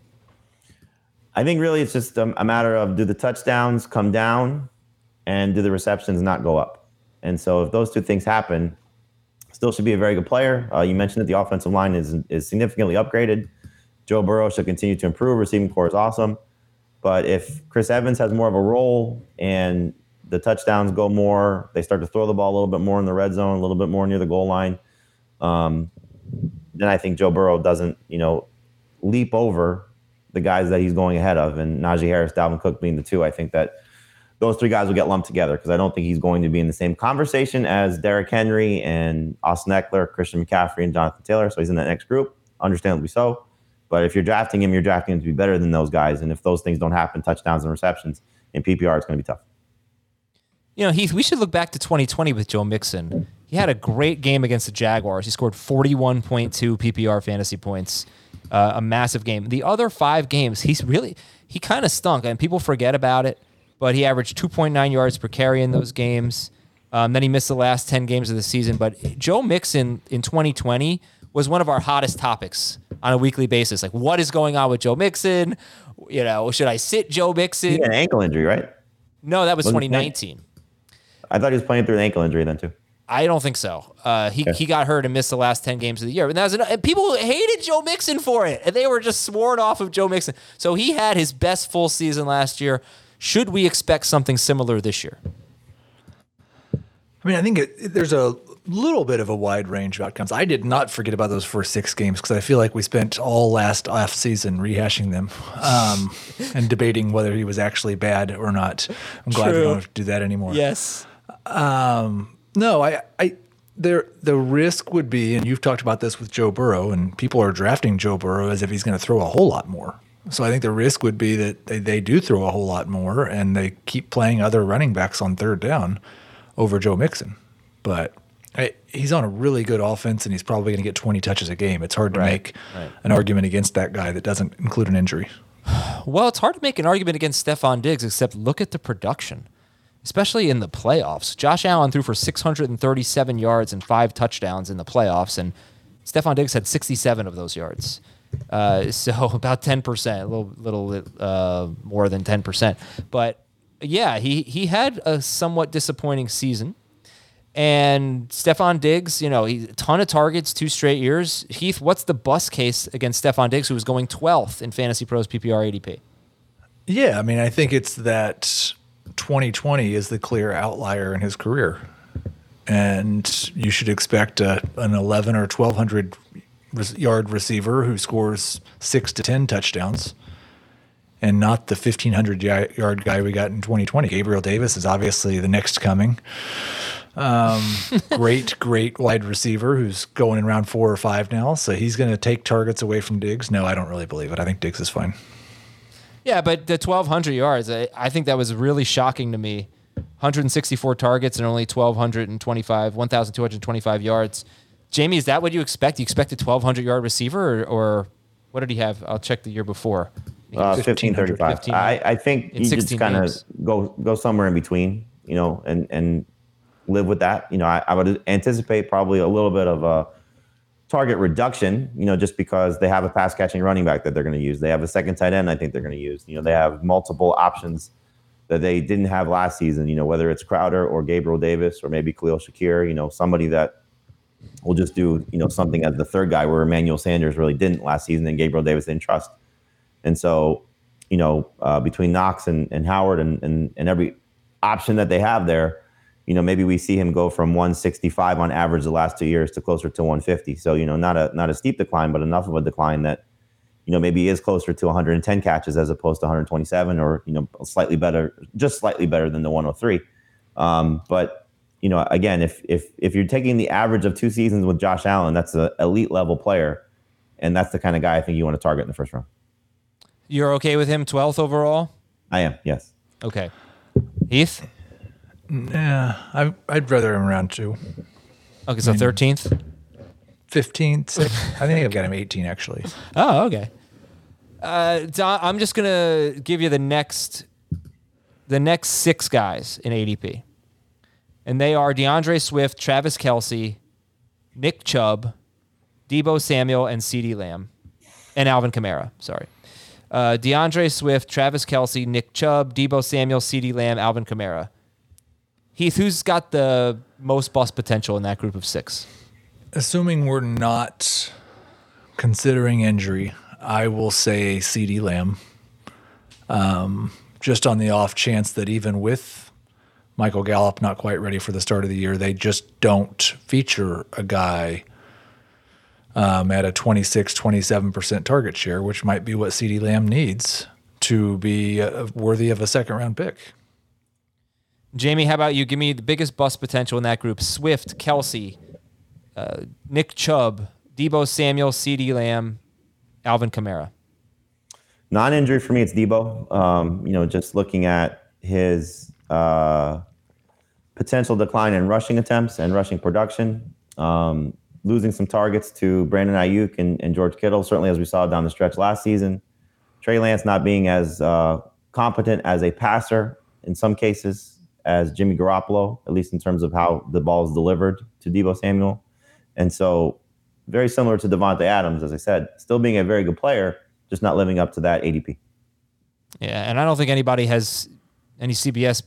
I think really it's just a matter of, do the touchdowns come down and do the receptions not go up? And so if those two things happen, still should be a very good player. You mentioned that the offensive line is significantly upgraded. Joe Burrow should continue to improve. Receiving core is awesome. But if Chris Evans has more of a role and the touchdowns go more, they start to throw the ball a little bit more in the red zone, a little bit more near the goal line, then I think Joe Burrow doesn't, leap over the guys that he's going ahead of. And Najee Harris, Dalvin Cook being the 2, I think that those 3 guys will get lumped together because I don't think he's going to be in the same conversation as Derrick Henry and Austin Eckler, Christian McCaffrey, and Jonathan Taylor. So he's in that next group, understandably so. But if you're drafting him to be better than those guys. And if those things don't happen, touchdowns and receptions, in PPR, it's going to be tough. Heath, we should look back to 2020 with Joe Mixon. He had a great game against the Jaguars. He scored 41.2 PPR fantasy points, a massive game. The other 5 games, he kind of stunk, and people forget about it. But he averaged 2.9 yards per carry in those games. Then he missed the last 10 games of the season. But Joe Mixon in 2020 was one of our hottest topics on a weekly basis. Like, what is going on with Joe Mixon? Should I sit Joe Mixon? He had an ankle injury, right? No, that was 2019. I thought he was playing through an ankle injury then, too. I don't think so. He got hurt and missed the last 10 games of the year. And people hated Joe Mixon for it. And they were just sworn off of Joe Mixon. So he had his best full season last year. Should we expect something similar this year? I think there's a little bit of a wide range of outcomes. I did not forget about those first 6 games because I feel like we spent all last off season rehashing them and debating whether he was actually bad or not. I'm glad we don't have to do that anymore. Yes. No, the risk would be, and you've talked about this with Joe Burrow, and people are drafting Joe Burrow as if he's going to throw a whole lot more. So I think the risk would be that they do throw a whole lot more and they keep playing other running backs on third down over Joe Mixon. But he's on a really good offense and he's probably going to get 20 touches a game. It's hard to make an argument against that guy that doesn't include an injury. Well, it's hard to make an argument against Stephon Diggs, except look at the production. especially in the playoffs. Josh Allen threw for 637 yards and 5 touchdowns in the playoffs, and Stephon Diggs had 67 of those yards. So about 10%, a little more than 10%. But yeah, he had a somewhat disappointing season. And Stephon Diggs, he a ton of targets, 2 straight years. Heath, what's the bust case against Stephon Diggs, who was going 12th in Fantasy Pros PPR ADP? Yeah, I mean, I think it's that 2020 is the clear outlier in his career. And you should expect an 11 or 1,200 yard receiver who scores 6 to 10 touchdowns, and not the 1,500 yard guy we got in 2020. Gabriel Davis is obviously the next coming. Great wide receiver who's going in round 4 or 5 now. So he's going to take targets away from Diggs. No, I don't really believe it. I think Diggs is fine. Yeah, but the 1,200 yards, I think that was really shocking to me. 164 targets and only 1,225 yards. Jamie, is that what you expect? You expect a 1,200-yard receiver, or what did he have? I'll check the year before. 1,535. I think he just kind of go somewhere in between, and live with that. I would anticipate probably a little bit of a target reduction, just because they have a pass catching running back that they're going to use. They have a second tight end I think they're going to use. They have multiple options that they didn't have last season, whether it's Crowder or Gabriel Davis or maybe Khalil Shakir, somebody that will just do, something as the third guy where Emmanuel Sanders really didn't last season and Gabriel Davis didn't trust. And so, between Knox and Howard and every option that they have there, maybe we see him go from 165 on average the last 2 years to closer to 150. So, not a steep decline, but enough of a decline that, maybe he is closer to 110 catches as opposed to 127 or, slightly better than the 103. But, again, if you're taking the average of 2 seasons with Josh Allen, that's an elite level player. And that's the kind of guy I think you want to target in the first round. You're okay with him 12th overall? I am, yes. Okay. Heath? Yeah, I'd rather him around 2. Okay, so 13th? 15th, 6th. I think I've got him 18, actually. Oh, okay. I'm just going to give you the next 6 guys in ADP. And they are DeAndre Swift, Travis Kelce, Nick Chubb, Deebo Samuel, and CeeDee Lamb. And Alvin Kamara, sorry. DeAndre Swift, Travis Kelce, Nick Chubb, Deebo Samuel, CeeDee Lamb, Alvin Kamara. Heath, who's got the most bust potential in that group of 6? Assuming we're not considering injury, I will say CeeDee Lamb. Just on the off chance that even with Michael Gallup not quite ready for the start of the year, they just don't feature a guy at a 26-27% target share, which might be what CeeDee Lamb needs to be worthy of a second-round pick. Jamie, how about you? Give me the biggest bust potential in that group. Swift, Kelce, Nick Chubb, Deebo Samuel, CeeDee Lamb, Alvin Kamara. Non-injury for me, it's Deebo. Just looking at his potential decline in rushing attempts and rushing production, losing some targets to Brandon Ayuk and George Kittle, certainly as we saw down the stretch last season. Trey Lance not being as competent as a passer in some cases as Jimmy Garoppolo, at least in terms of how the ball is delivered to Deebo Samuel. And so very similar to Devontae Adams, as I said, still being a very good player, just not living up to that ADP. Yeah, and I don't think anybody has, any CBSer,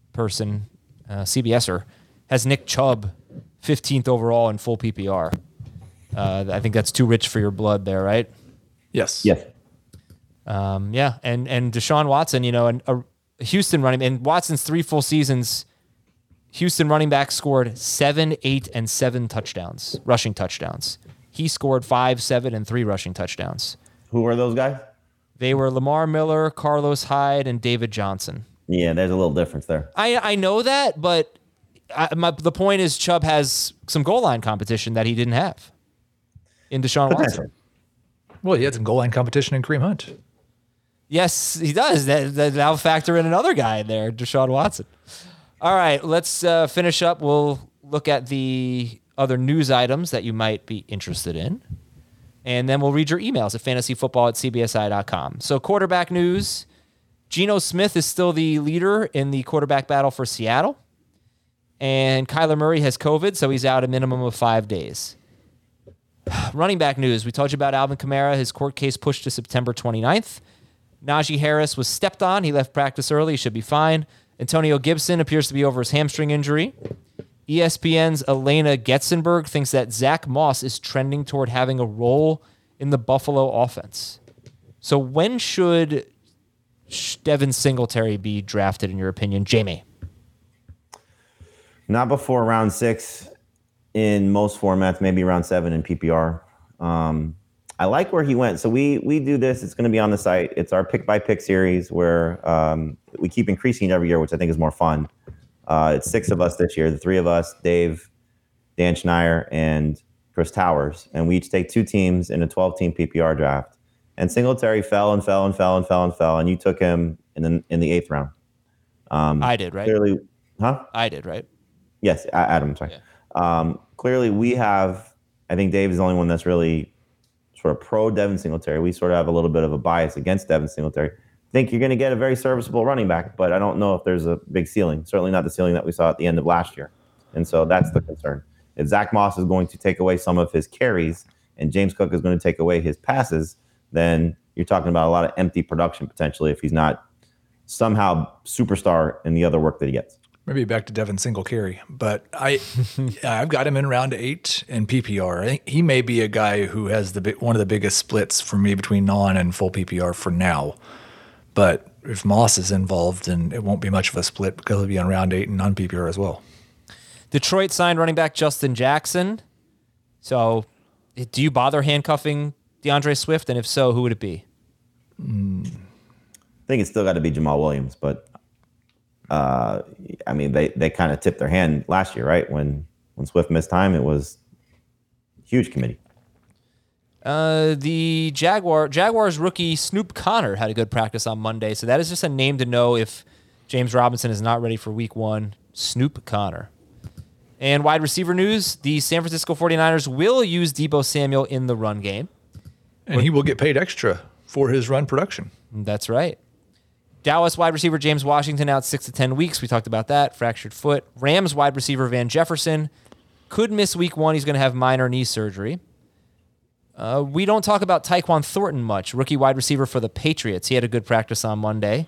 has Nick Chubb 15th overall in full PPR. I think that's too rich for your blood there, right? Yes. Yes. Yeah, and Deshaun Watson, a Houston running, and Watson's 3 full seasons, Houston running back scored 7, 8, and 7 touchdowns, rushing touchdowns. He scored 5, 7, and 3 rushing touchdowns. Who were those guys? They were Lamar Miller, Carlos Hyde, and David Johnson. Yeah, there's a little difference there. I know that, but the point is Chubb has some goal line competition that he didn't have in Deshaun Watson. Well, he had some goal line competition in Kareem Hunt. Yes, he does. That'll factor in another guy in there, Deshaun Watson. All right, let's finish up. We'll look at the other news items that you might be interested in. And then we'll read your emails at fantasyfootball@cbsi.com. So quarterback news, Geno Smith is still the leader in the quarterback battle for Seattle. And Kyler Murray has COVID, so he's out a minimum of 5 days. Running back news. We told you about Alvin Kamara. His court case pushed to September 29th. Najee Harris was stepped on. He left practice early. He should be fine. Antonio Gibson appears to be over his hamstring injury. ESPN's Elena Getzenberg thinks that Zach Moss is trending toward having a role in the Buffalo offense. So when should Devin Singletary be drafted, in your opinion? Jamie? Not before round 6 in most formats, maybe round 7 in PPR. I like where he went. So we do this. It's going to be on the site. It's our pick-by-pick series where we keep increasing it every year, which I think is more fun. It's 6 of us this year, the 3 of us, Dave, Dan Schneier, and Chris Towers. And we each take 2 teams in a 12-team PPR draft. And Singletary fell. And you took him in the 8th round. I did, right? Clearly, huh? I did, right? Yes, Adam, sorry. Yeah. Clearly, we have, I think Dave is the only one that's really sort of pro Devin Singletary. We sort of have a little bit of a bias against Devin Singletary. I think you're going to get a very serviceable running back, but I don't know if there's a big ceiling. Certainly not the ceiling that we saw at the end of last year. And so that's the concern. If Zach Moss is going to take away some of his carries and James Cook is going to take away his passes, then you're talking about a lot of empty production potentially if he's not somehow superstar in the other work that he gets. Maybe back to Devin Singletary, but I've got him in round 8 in PPR. I think he may be a guy who has one of the biggest splits for me between non and full PPR for now. But if Moss is involved, then it won't be much of a split because he'll be on round 8 and non PPR as well. Detroit signed running back Justin Jackson. So, do you bother handcuffing DeAndre Swift? And if so, who would it be? I think it's still got to be Jamal Williams, but I mean, they kind of tipped their hand last year, right? When Swift missed time, it was a huge committee. The Jaguars rookie Snoop Connor had a good practice on Monday, so that is just a name to know if James Robinson is not ready for week 1. Snoop Connor. And wide receiver news, the San Francisco 49ers will use Deebo Samuel in the run game. And he will get paid extra for his run production. That's right. Dallas wide receiver James Washington out 6 to 10 weeks. We talked about that. Fractured foot. Rams wide receiver Van Jefferson could miss week 1. He's going to have minor knee surgery. We don't talk about Tyquan Thornton much. Rookie wide receiver for the Patriots. He had a good practice on Monday.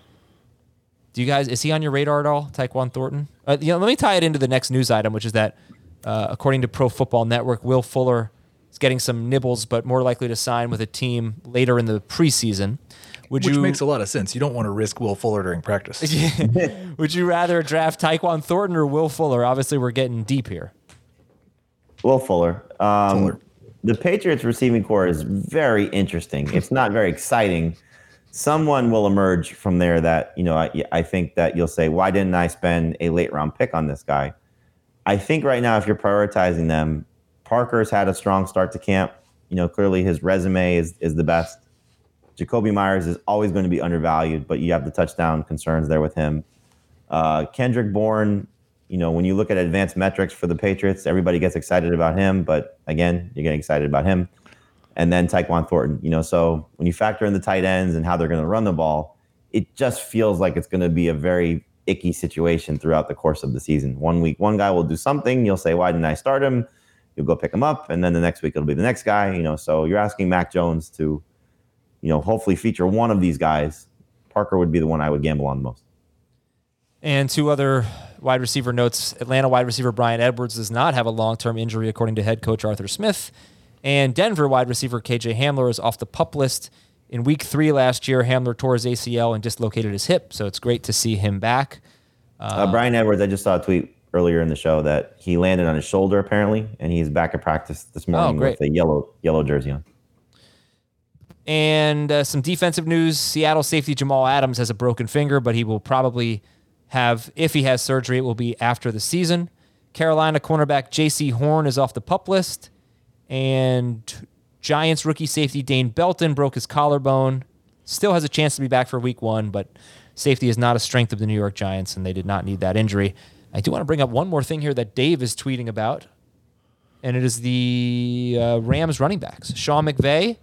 Is he on your radar at all, Tyquan Thornton? Let me tie it into the next news item, which is that according to Pro Football Network, Will Fuller is getting some nibbles, but more likely to sign with a team later in the preseason. Which makes a lot of sense. You don't want to risk Will Fuller during practice. Would you rather draft Tyquan Thornton or Will Fuller? Obviously, we're getting deep here. Will Fuller. The Patriots receiving core is very interesting. It's not very exciting. Someone will emerge from there that, I think that you'll say, why didn't I spend a late round pick on this guy? I think right now, if you're prioritizing them, Parker's had a strong start to camp. Clearly his resume is the best. Jacoby Myers is always going to be undervalued, but you have the touchdown concerns there with him. Kendrick Bourne, when you look at advanced metrics for the Patriots, everybody gets excited about him, but again, you're getting excited about him. And then Tyquan Thornton, so when you factor in the tight ends and how they're going to run the ball, it just feels like it's going to be a very icky situation throughout the course of the season. 1 week, one guy will do something. You'll say, why didn't I start him? You'll go pick him up. And then the next week it'll be the next guy, so you're asking Mac Jones to, hopefully feature one of these guys. Parker would be the one I would gamble on the most. And 2 other wide receiver notes. Atlanta wide receiver Bryan Edwards does not have a long-term injury, according to head coach Arthur Smith. And Denver wide receiver KJ Hamler is off the PUP list. In week 3 last year, Hamler tore his ACL and dislocated his hip, so it's great to see him back. Bryan Edwards, I just saw a tweet earlier in the show that he landed on his shoulder, apparently, and he's back at practice this morning with a yellow jersey on. And some defensive news. Seattle safety Jamal Adams has a broken finger, but he will probably have, if he has surgery, it will be after the season. Carolina cornerback J.C. Horn is off the PUP list. And Giants rookie safety Dane Belton broke his collarbone. Still has a chance to be back for week 1, but safety is not a strength of the New York Giants, and they did not need that injury. I do want to bring up one more thing here that Dave is tweeting about, and it is the Rams running backs. Sean McVay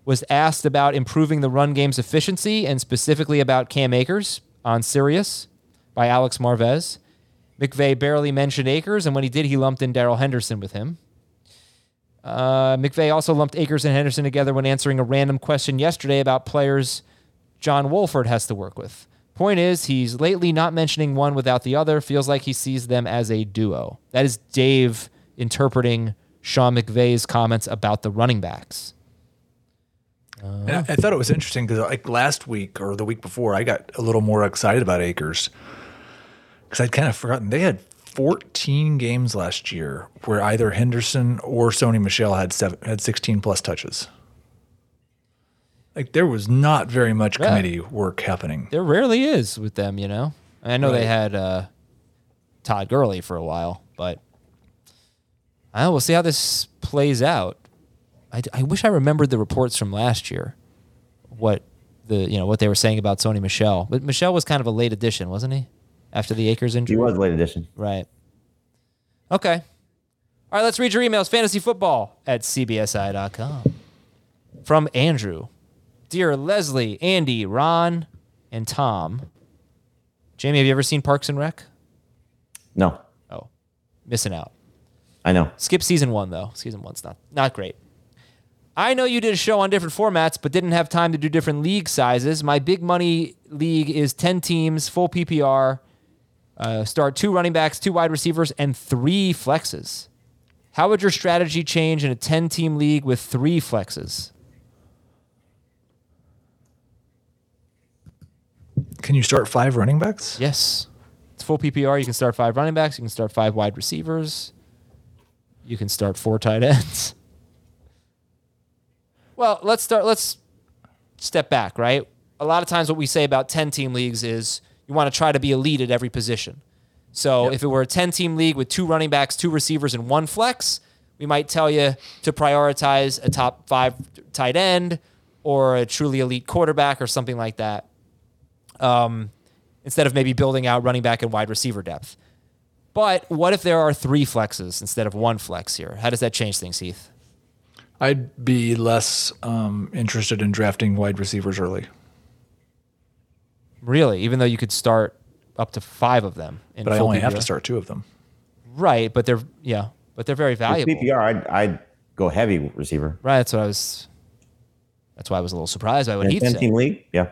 was asked about improving the run game's efficiency and specifically about Cam Akers on Sirius by Alex Marvez. McVay barely mentioned Akers, and when he did, he lumped in Darrell Henderson with him. McVay also lumped Akers and Henderson together when answering a random question yesterday about players John Wolford has to work with. Point is, he's lately not mentioning one without the other. Feels like he sees them as a duo. That is Dave interpreting Sean McVay's comments about the running backs. And I thought it was interesting because like last week or the week before, I got a little more excited about Akers because I'd kind of forgotten they had 14 games last year where either Henderson or Sony Michel had 16 plus touches. Like there was not very much committee work happening. There rarely is with them, you know. I know they had Todd Gurley for a while, but we'll see how this plays out. I wish I remembered the reports from last year, what they were saying about Sony Michel. But Michel was kind of a late addition, wasn't he? After the Akers injury, He was a late addition. right? Okay. All right, let's read your emails. fantasyfootball@cbsi.com. From Andrew. Dear Leslie, Andy, Ron, and Tom. Jamie, have you ever seen Parks and Rec? No, Oh, missing out. I know. Skip season 1, though. Season 1's not great. I know you did a show on different formats, but didn't have time to do different league sizes. My big money league is 10 teams, full PPR. Start 2 running backs, 2 wide receivers, and 3 flexes. How would your strategy change in a 10-team league with 3 flexes? Can you start 5 running backs? Yes. It's full PPR. You can start 5 running backs. You can start 5 wide receivers. You can start 4 tight ends. Well, let's step back, right? A lot of times what we say about 10-team leagues is you want to try to be elite at every position. So if it were a 10-team league with 2 running backs, 2 receivers, and 1 flex, we might tell you to prioritize a top 5 tight end or a truly elite quarterback or something like that, instead of maybe building out running back and wide receiver depth. But what if there are 3 flexes instead of 1 flex here? How does that change things, Heath? I'd be less interested in drafting wide receivers early. Really? Even though you could start up to 5 of them. But I only have to start 2 of them. Right, but they're very valuable. With PPR, I'd go heavy receiver. Right, that's why I was a little surprised by what Heath said. 10-team league, yeah.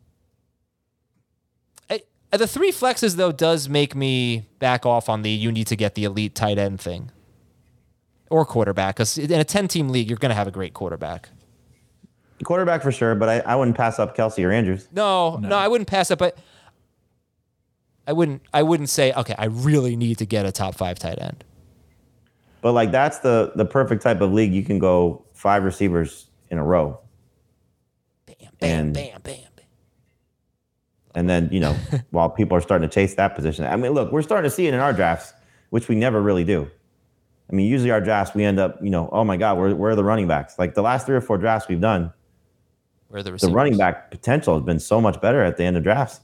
The 3 flexes, though, does make me back off on the you need to get the elite tight end thing. Or quarterback, because in a 10-team league, you're going to have a great quarterback. Quarterback for sure, but I wouldn't pass up Kelsey or Andrews. No, I wouldn't pass up, but I wouldn't say, okay, I really need to get a top 5 tight end. But like that's the perfect type of league. You can go 5 receivers in a row. Bam, And- bam, bam. And then, while people are starting to chase that position. I mean, look, we're starting to see it in our drafts, which we never really do. I mean, usually our drafts, we end up, oh my God, where are the running backs? Like the last 3 or 4 drafts we've done, Where are the the receivers? running back potential has been so much better at the end of drafts.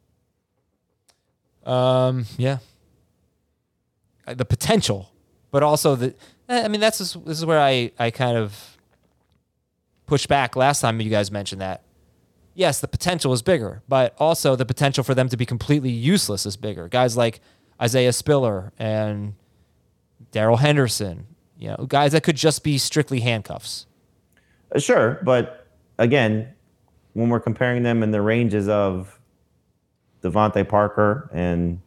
Yeah. The potential, but also this is where I kind of pushed back last time you guys mentioned that. Yes, the potential is bigger, but also the potential for them to be completely useless is bigger. Guys like Isaiah Spiller and Darrell Henderson, guys that could just be strictly handcuffs. Sure, but again, when we're comparing them in the ranges of Devontae Parker and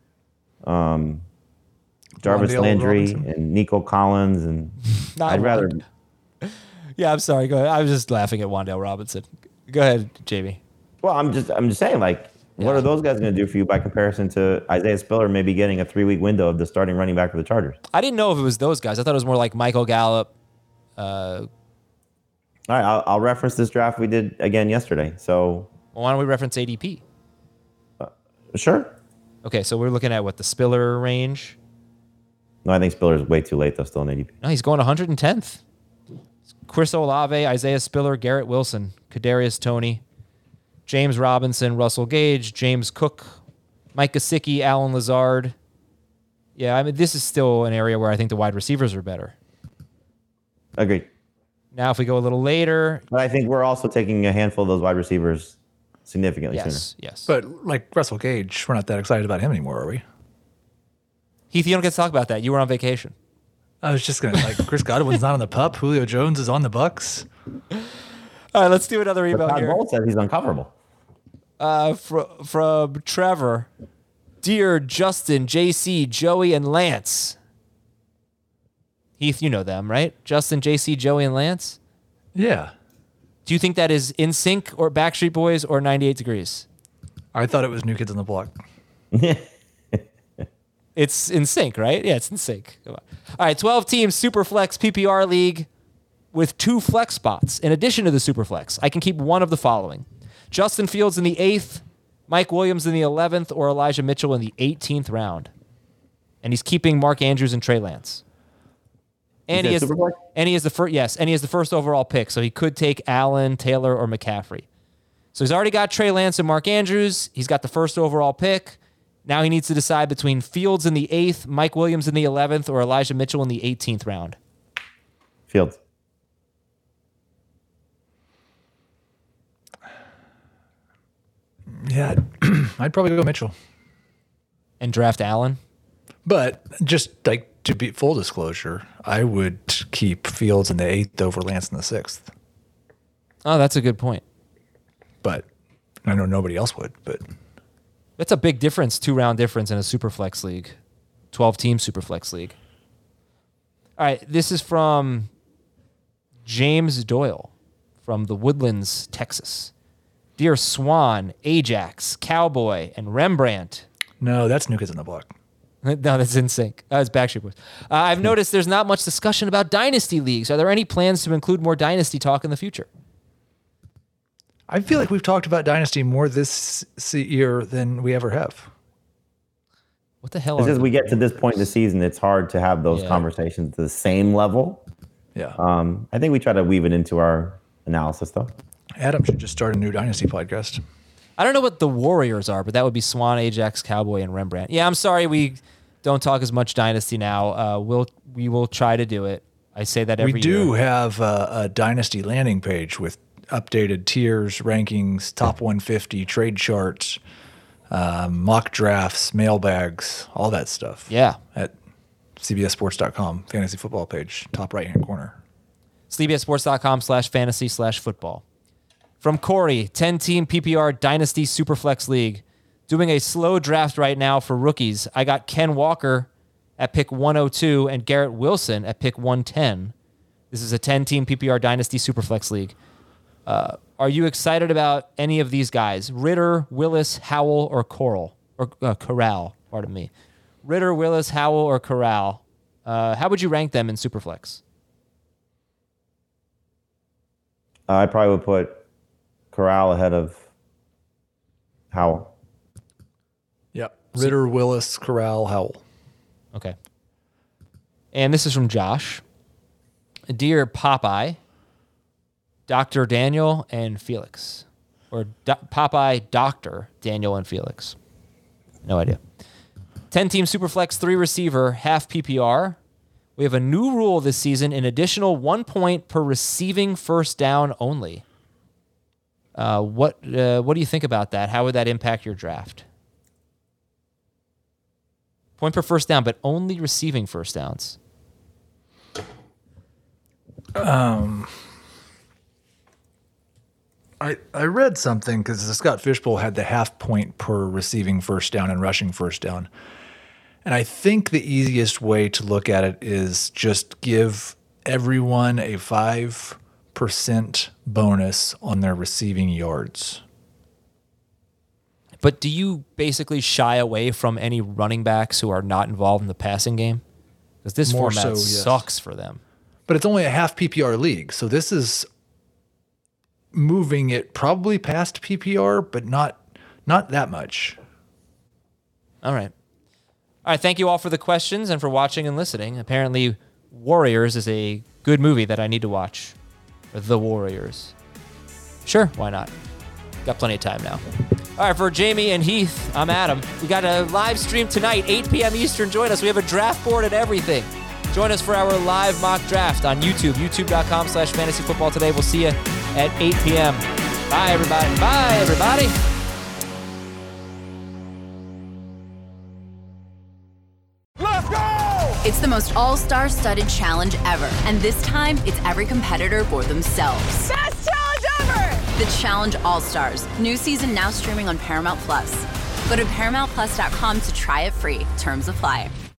Jarvis Wandale Landry Robinson. and Nico Collins, and I'd rather. Yeah, I'm sorry. Go ahead. I was just laughing at Wandale Robinson. Go ahead, Jamie. Well, I'm just saying, like, what are those guys going to do for you by comparison to Isaiah Spiller maybe getting a 3-week window of the starting running back for the Chargers? I didn't know if it was those guys. I thought it was more like Michael Gallup. All right, I'll reference this draft we did again yesterday. So, Why don't we reference ADP? sure. Okay, so we're looking at the Spiller range. No, I think Spiller's way too late, though, still in ADP. No, he's going 110th. Chris Olave, Isaiah Spiller, Garrett Wilson, Kadarius Toney, James Robinson, Russell Gage, James Cook, Mike Gesicki, Alan Lazard. Yeah, I mean, this is still an area where I think the wide receivers are better. Agreed. Now, if we go a little later. But I think we're also taking a handful of those wide receivers significantly sooner. Yes. But like Russell Gage, we're not that excited about him anymore, are we? Heath, you don't get to talk about that. You were on vacation. I was just going to, like, Chris Godwin's not on the pup. Julio Jones is on the Bucks. All right, let's do another email Todd here. Bowles says he's uncoverable. From Trevor. Dear Justin, JC, Joey, and Lance. Heath, you know them, right? Justin, JC, Joey, and Lance? Yeah. Do you think that is NSYNC or Backstreet Boys or 98 Degrees? I thought it was New Kids on the Block. It's NSYNC, right? Yeah, it's NSYNC. Come on. All right, 12-team Superflex PPR league with 2 flex spots. In addition to the Superflex, I can keep one of the following. Justin Fields in the 8th, Mike Williams in the 11th, or Elijah Mitchell in the 18th round. And he's keeping Mark Andrews and Trey Lance. And he is the first overall pick, so he could take Allen, Taylor, or McCaffrey. So he's already got Trey Lance and Mark Andrews. He's got the first overall pick. Now he needs to decide between Fields in the 8th, Mike Williams in the 11th, or Elijah Mitchell in the 18th round. Fields. Yeah, I'd probably go Mitchell. And draft Allen? But just like to be full disclosure, I would keep Fields in the 8th over Lance in the 6th. Oh, that's a good point. But I know nobody else would. But That's a big difference, 2-round difference in a Superflex league, 12-team Superflex league. All right, this is from James Doyle from the Woodlands, Texas. Dear Swan, Ajax, Cowboy, and Rembrandt. no, that's New Kids on the Block. No, that's NSYNC. It's Backstreet Boys. I've noticed there's not much discussion about dynasty leagues. Are there any plans to include more dynasty talk in the future? I feel like we've talked about Dynasty more this year than we ever have. What the hell? It's Are just we get to this point in the season, it's hard to have those conversations to the same level. Yeah. I think we try to weave it into our analysis, though. Adam should just start a new Dynasty podcast. I don't know what the Warriors are, but that would be Swan, Ajax, Cowboy, and Rembrandt. Yeah, I'm sorry we don't talk as much Dynasty now. We will try to do it. I say that every year. We do have a Dynasty landing page with updated tiers, rankings, top 150, trade charts, mock drafts, mailbags, all that stuff. Yeah. At CBSSports.com, fantasy football page, top right-hand corner. CBSSports.com/fantasy/football. From Corey, 10-team PPR Dynasty Superflex League. Doing a slow draft right now for rookies. I got Ken Walker at pick 102 and Garrett Wilson at pick 110. This is a 10-team PPR Dynasty Superflex League. Are you excited about any of these guys? Ritter, Willis, Howell, or Corral? Pardon me. Ritter, Willis, Howell, or Corral? How would you rank them in Superflex? I probably would put Corral ahead of Howell. Yep. Ritter, Willis, Corral, Howell. Okay. And this is from Josh. Dear Popeye, Dr. Daniel, and Felix. Or Popeye, Dr. Daniel, and Felix. No idea. 10-team Superflex, 3 receiver, half PPR. We have a new rule this season, an additional 1 point per receiving first down only. What do you think about that? How would that impact your draft? Point per first down, but only receiving first downs. I read something because the Scott Fishbowl had the half point per receiving first down and rushing first down. And I think the easiest way to look at it is just give everyone a 5% bonus on their receiving yards. But do you basically shy away from any running backs who are not involved in the passing game? Because this More format so, yes. sucks for them. But it's only a half PPR league. So this is moving it probably past PPR, but not that much. All right. All right, thank you all for the questions and for watching and listening. Apparently, Warriors is a good movie that I need to watch. Or The Warriors. Sure, why not? Got plenty of time now. All right, for Jamie and Heath, I'm Adam. We got a live stream tonight, 8 p.m. Eastern. Join us. We have a draft board and everything. Join us for our live mock draft on YouTube, youtube.com/fantasyfootball today. We'll see you at 8 p.m. Bye, everybody. Bye, everybody. Let's go! It's the most all-star studded challenge ever. And this time, it's every competitor for themselves. Best challenge ever! The Challenge All-Stars. New season now streaming on Paramount+. Go to ParamountPlus.com to try it free. Terms apply.